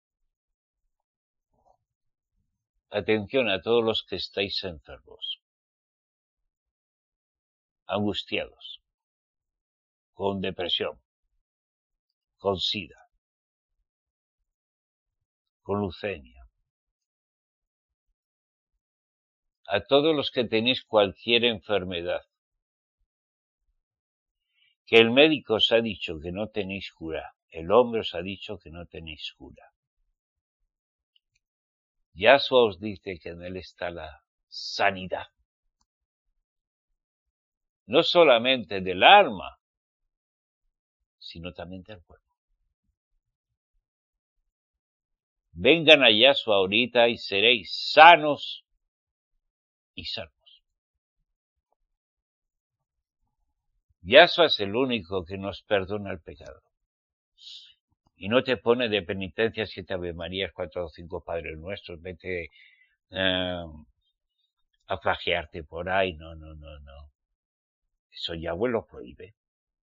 Atención a todos los que estáis enfermos. angustiados, con depresión, con sida, con leucemia. A todos los que tenéis cualquier enfermedad, que el médico os ha dicho que no tenéis cura, el hombre os ha dicho que no tenéis cura. Yahshua os dice que en él está la sanidad. No solamente del alma, sino también del cuerpo. Vengan a Yahshua ahorita y seréis sanos y salvos. Yahshua es el único que nos perdona el pecado. Y no te pone de penitencia 7 Ave Marías, 4 o 5 Padres Nuestros, vete a flagearte por ahí. No. Eso Yahweh lo prohíbe.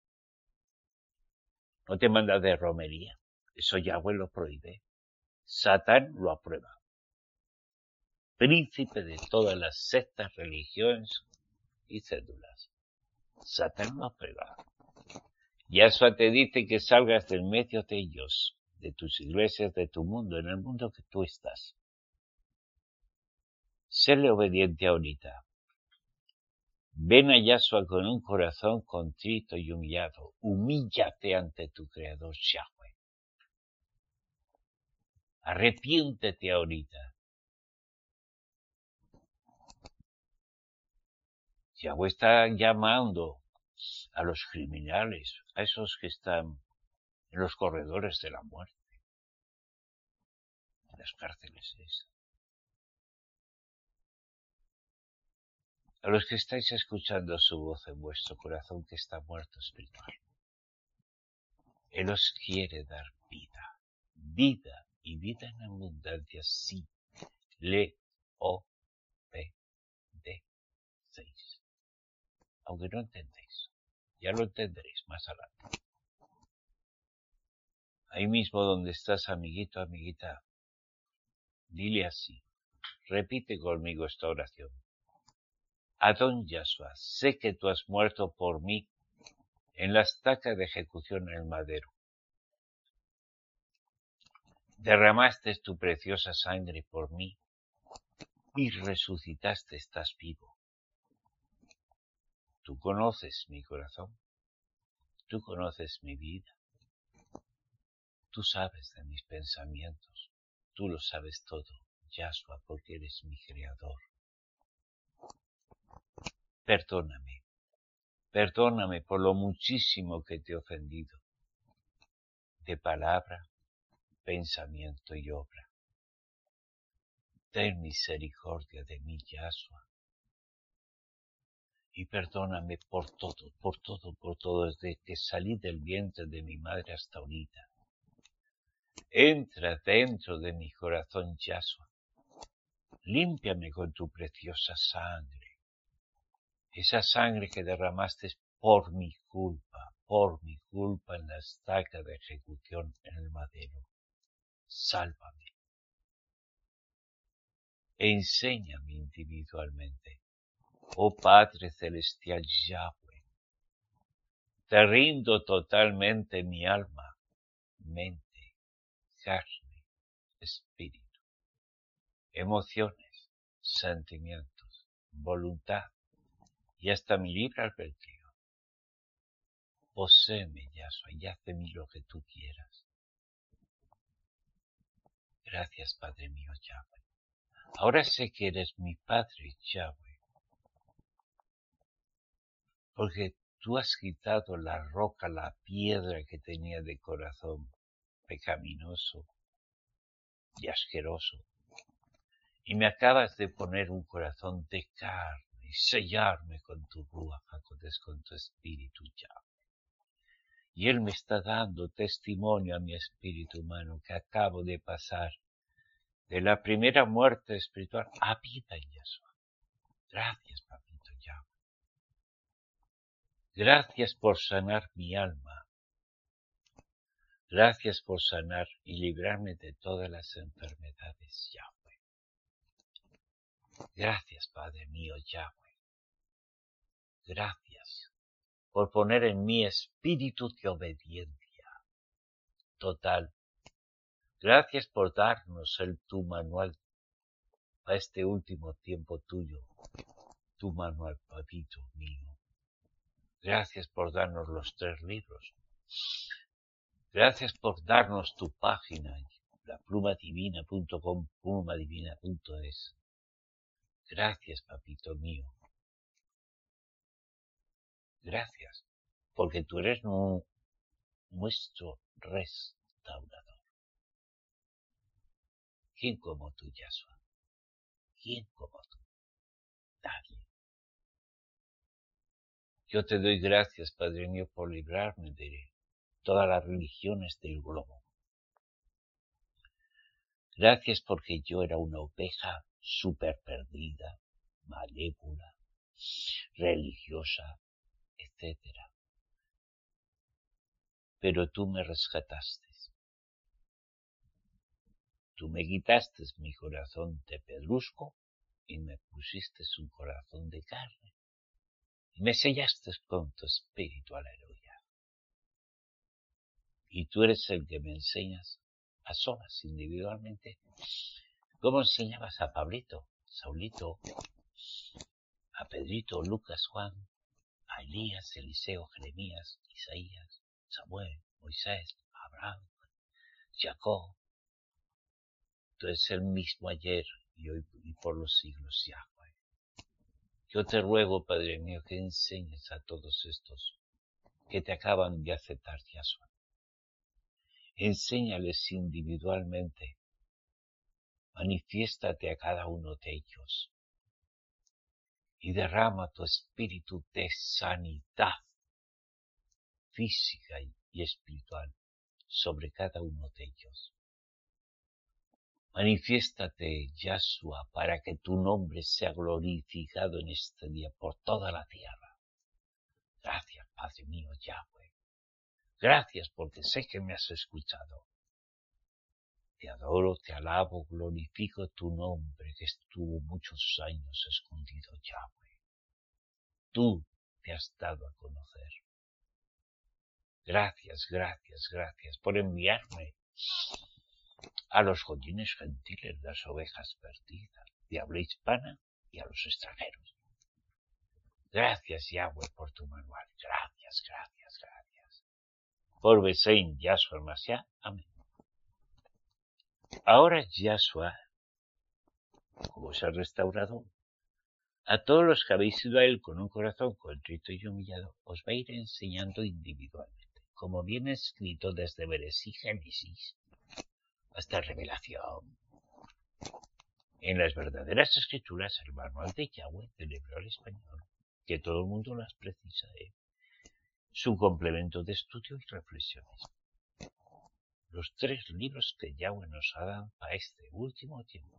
No te manda de romería. Eso Yahweh lo prohíbe. Satán lo aprueba. Príncipe de todas las sectas, religiones y cédulas. Satán lo aprueba. Yahshua te dice que salgas del medio de ellos, de tus iglesias, de tu mundo, en el mundo que tú estás. Séle obediente ahorita. Ven a Yahshua con un corazón contrito y humillado. Humíllate ante tu Creador Yahweh. Arrepiéntete ahorita. Yahweh está llamando a los criminales, a esos que están en los corredores de la muerte, en las cárceles esas. A los que estáis escuchando su voz en vuestro corazón que está muerto espiritual. Él os quiere dar vida, vida y vida en abundancia si le obedecéis. Aunque no entendéis, ya lo entenderéis más adelante. Ahí mismo donde estás, amiguito, amiguita, dile así, repite conmigo esta oración. Adón Yahshua, sé que tú has muerto por mí en la estaca de ejecución en el madero. Derramaste tu preciosa sangre por mí y resucitaste, estás vivo. Tú conoces mi corazón, tú conoces mi vida, tú sabes de mis pensamientos, tú lo sabes todo, Yahshua, porque eres mi creador. Perdóname por lo muchísimo que te he ofendido, de palabra, pensamiento y obra. Ten misericordia de mí, Yahshua, y perdóname por todo, desde que salí del vientre de mi madre hasta ahorita. Entra dentro de mi corazón, Yahshua, límpiame con tu preciosa sangre, esa sangre que derramaste por mi culpa en la estaca de ejecución en el madero. Sálvame. Enséñame individualmente. Oh Padre Celestial Yahweh, te rindo totalmente mi alma, mente, carne, espíritu, emociones, sentimientos, voluntad y hasta mi libre albedrío. Poséeme, Yahshua, y haz de mí lo que tú quieras. Gracias, Padre mío Yahweh. Ahora sé que eres mi Padre Yahweh, porque tú has quitado la roca, la piedra que tenía de corazón pecaminoso y asqueroso, y me acabas de poner un corazón de carne y sellarme con tu Ruach HaKodesh, con tu espíritu Yahweh. Y Él me está dando testimonio a mi espíritu humano que acabo de pasar de la primera muerte espiritual a vida en Yahshua. Gracias, papito Yahweh. Gracias por sanar mi alma. Gracias por sanar y librarme de todas las enfermedades, Yahweh. Gracias, Padre mío, Yahweh. Gracias por poner en mí espíritu de obediencia total. Gracias por darnos tu manual a este último tiempo tuyo, tu manual, papito mío. Gracias por darnos los 3 libros. Gracias por darnos tu página, laplumadivina.com, plumadivina.es. Gracias, papito mío. Gracias, porque tú eres nuestro restaurador. ¿Quién como tú, Yahshua? ¿Quién como tú? Nadie. Yo te doy gracias, Padre mío, por librarme de todas las religiones del globo. Gracias porque yo era una oveja súper perdida, malévola, religiosa, etc. Pero tú me rescataste. Tú me quitaste mi corazón de pedrusco y me pusiste un corazón de carne. Y me sellaste con tu espíritu, aleluya. Y tú eres el que me enseñas a solas, individualmente, como enseñabas a Pablito, Saulito, a Pedrito, Lucas, Juan, a Elías, Eliseo, Jeremías, Isaías, Samuel, Moisés, Abraham, Jacob. Tú eres el mismo ayer y hoy y por los siglos, Yahweh. Yo te ruego, Padre mío, que enseñes a todos estos que te acaban de aceptar, Yahshua. Enséñales individualmente. Manifiéstate a cada uno de ellos. Y derrama tu espíritu de sanidad física y espiritual sobre cada uno de ellos. Manifiéstate, Yahshua, para que tu nombre sea glorificado en este día por toda la tierra. Gracias, Padre mío, Yahweh. Gracias porque sé que me has escuchado. Te adoro, te alabo, glorifico tu nombre que estuvo muchos años escondido, Yahweh. Tú te has dado a conocer. Gracias, gracias, gracias por enviarme a los joyines gentiles, las ovejas perdidas, de habla hispana y a los extranjeros. Gracias, Yahweh, por tu manual. Gracias, gracias, gracias. Por Besein, Yahshua Mashiach. Amén. Ahora Yahshua, como es el restaurador, a todos los que habéis ido a él con un corazón contrito y humillado, os va a ir enseñando individualmente, como viene escrito desde Bereshit, Génesis, hasta Revelación. En las verdaderas escrituras, el manual de Yahweh del hebreo al español, que todo el mundo las precisa, su complemento de estudio y reflexiones. Los 3 libros que Yahweh nos ha dado a este último tiempo.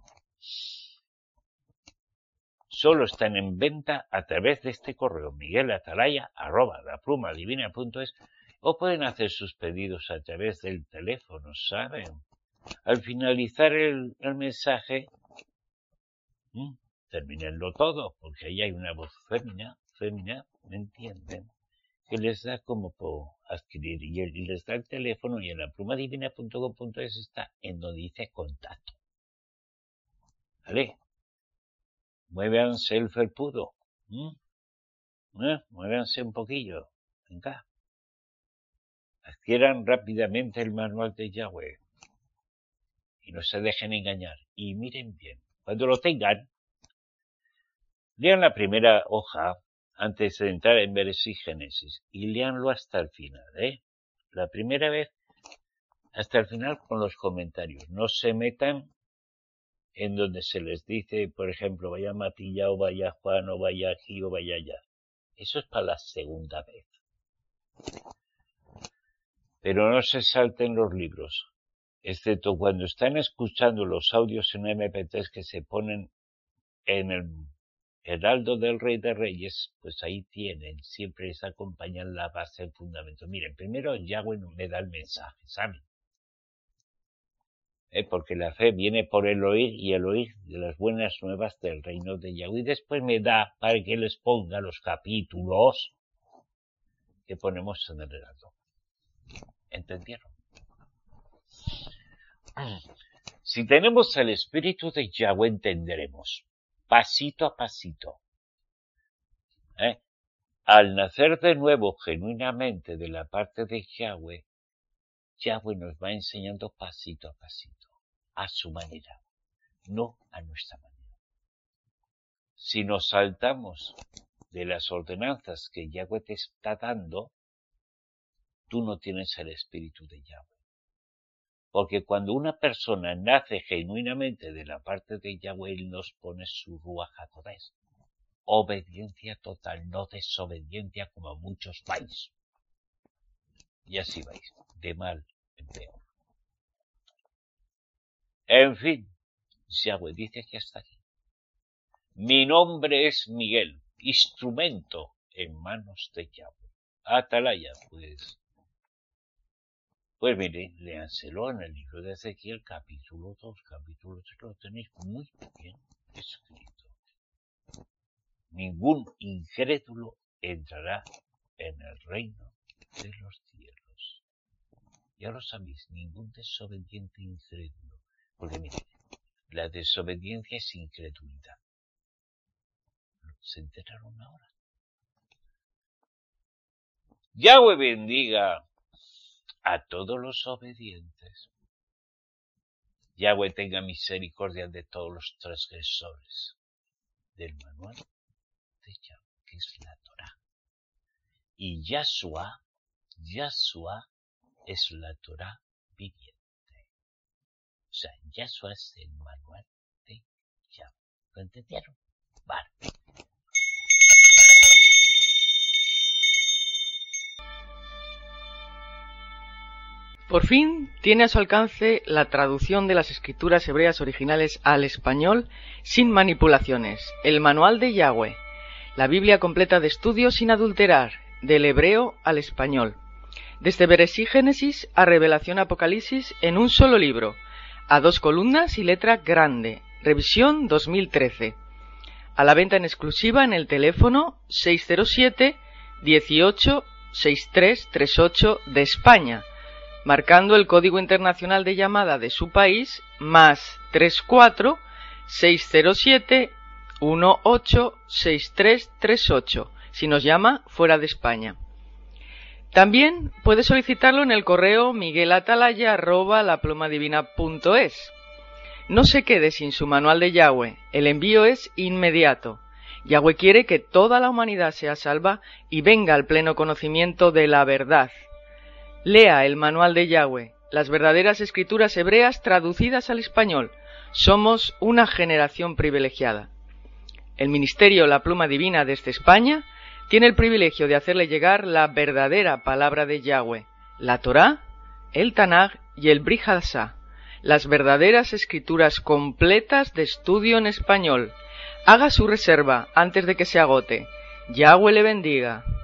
Solo están en venta a través de este correo miguelatalaya@laplumadivina.es, o pueden hacer sus pedidos a través del teléfono, ¿saben? Al finalizar el mensaje, termínenlo todo, porque ahí hay una voz fémina, ¿me entienden? Que les da como por adquirir, y les da el teléfono, y en laplumadivina.com.es está en donde dice contacto. ¿Vale? Muévanse el felpudo. Muévanse un poquillo. Venga. Adquieran rápidamente el manual de Yahweh. Y no se dejen engañar. Y miren bien. Cuando lo tengan, lean la primera hoja antes de entrar en Bereshit Génesis. Y leanlo hasta el final, La primera vez hasta el final con los comentarios. No se metan en donde se les dice, por ejemplo, vaya Matilla, o vaya Juan, o vaya aquí, o vaya allá. Eso es para la segunda vez. Pero no se salten los libros, excepto cuando están escuchando los audios en MP3 que se ponen en el Heraldo del Rey de Reyes, pues ahí tienen, siempre les acompañan la base, el fundamento. Miren, primero Yahweh me da el mensaje, ¿saben? porque la fe viene por el oír y el oír de las buenas nuevas del reino de Yahweh. Y después me da para que les ponga los capítulos que ponemos en el relato. ¿Entendieron? Si tenemos el espíritu de Yahweh, entenderemos, pasito a pasito. Al nacer de nuevo genuinamente de la parte de Yahweh, Yahweh nos va enseñando pasito a pasito, a su manera, no a nuestra manera. Si nos saltamos de las ordenanzas que Yahweh te está dando, tú no tienes el espíritu de Yahweh. Porque cuando una persona nace genuinamente de la parte de Yahweh, Él nos pone su Ruach HaKodesh. Obediencia total, no desobediencia como muchos vais. Y así vais, de mal en peor. En fin, Yahweh dice que hasta aquí. Mi nombre es Miguel, instrumento en manos de Yahweh. Atalaya, pues miren, léanselo en el libro de Ezequiel, capítulo 2, capítulo 3, lo tenéis muy bien escrito. Ningún incrédulo entrará en el reino de los cielos. Ya lo sabéis, ningún desobediente incrédulo. Porque miren, la desobediencia es incredulidad. ¿Se enteraron ahora? Yahweh bendiga a todos los obedientes. Yahweh tenga misericordia de todos los transgresores del manual de Yahweh, que es la Torá. Y Yahshua es la Torá viviente. O sea, Yahshua es el manual de Yahweh. ¿Lo entendieron? Vale. Por fin tiene a su alcance la traducción de las escrituras hebreas originales al español sin manipulaciones, el Manual de Yahweh, la Biblia completa de estudio sin adulterar, del hebreo al español, desde Bereshí Génesis a Revelación Apocalipsis en un solo libro, a 2 columnas y letra grande, revisión 2013, a la venta en exclusiva en el teléfono 607 18 6338 de España, marcando el código internacional de llamada de su país, más 34 607 18 6338, si nos llama fuera de España. También puede solicitarlo en el correo miguelatalaya@laplumadivina.es. No se quede sin su manual de Yahweh, el envío es inmediato. Yahweh quiere que toda la humanidad sea salva y venga al pleno conocimiento de la verdad. Lea el manual de Yahweh, las verdaderas escrituras hebreas traducidas al español. Somos una generación privilegiada. El Ministerio La Pluma Divina desde España tiene el privilegio de hacerle llegar la verdadera palabra de Yahweh, la Torá, el Tanaj y el Brit Hadashah, las verdaderas escrituras completas de estudio en español. Haga su reserva antes de que se agote. Yahweh le bendiga.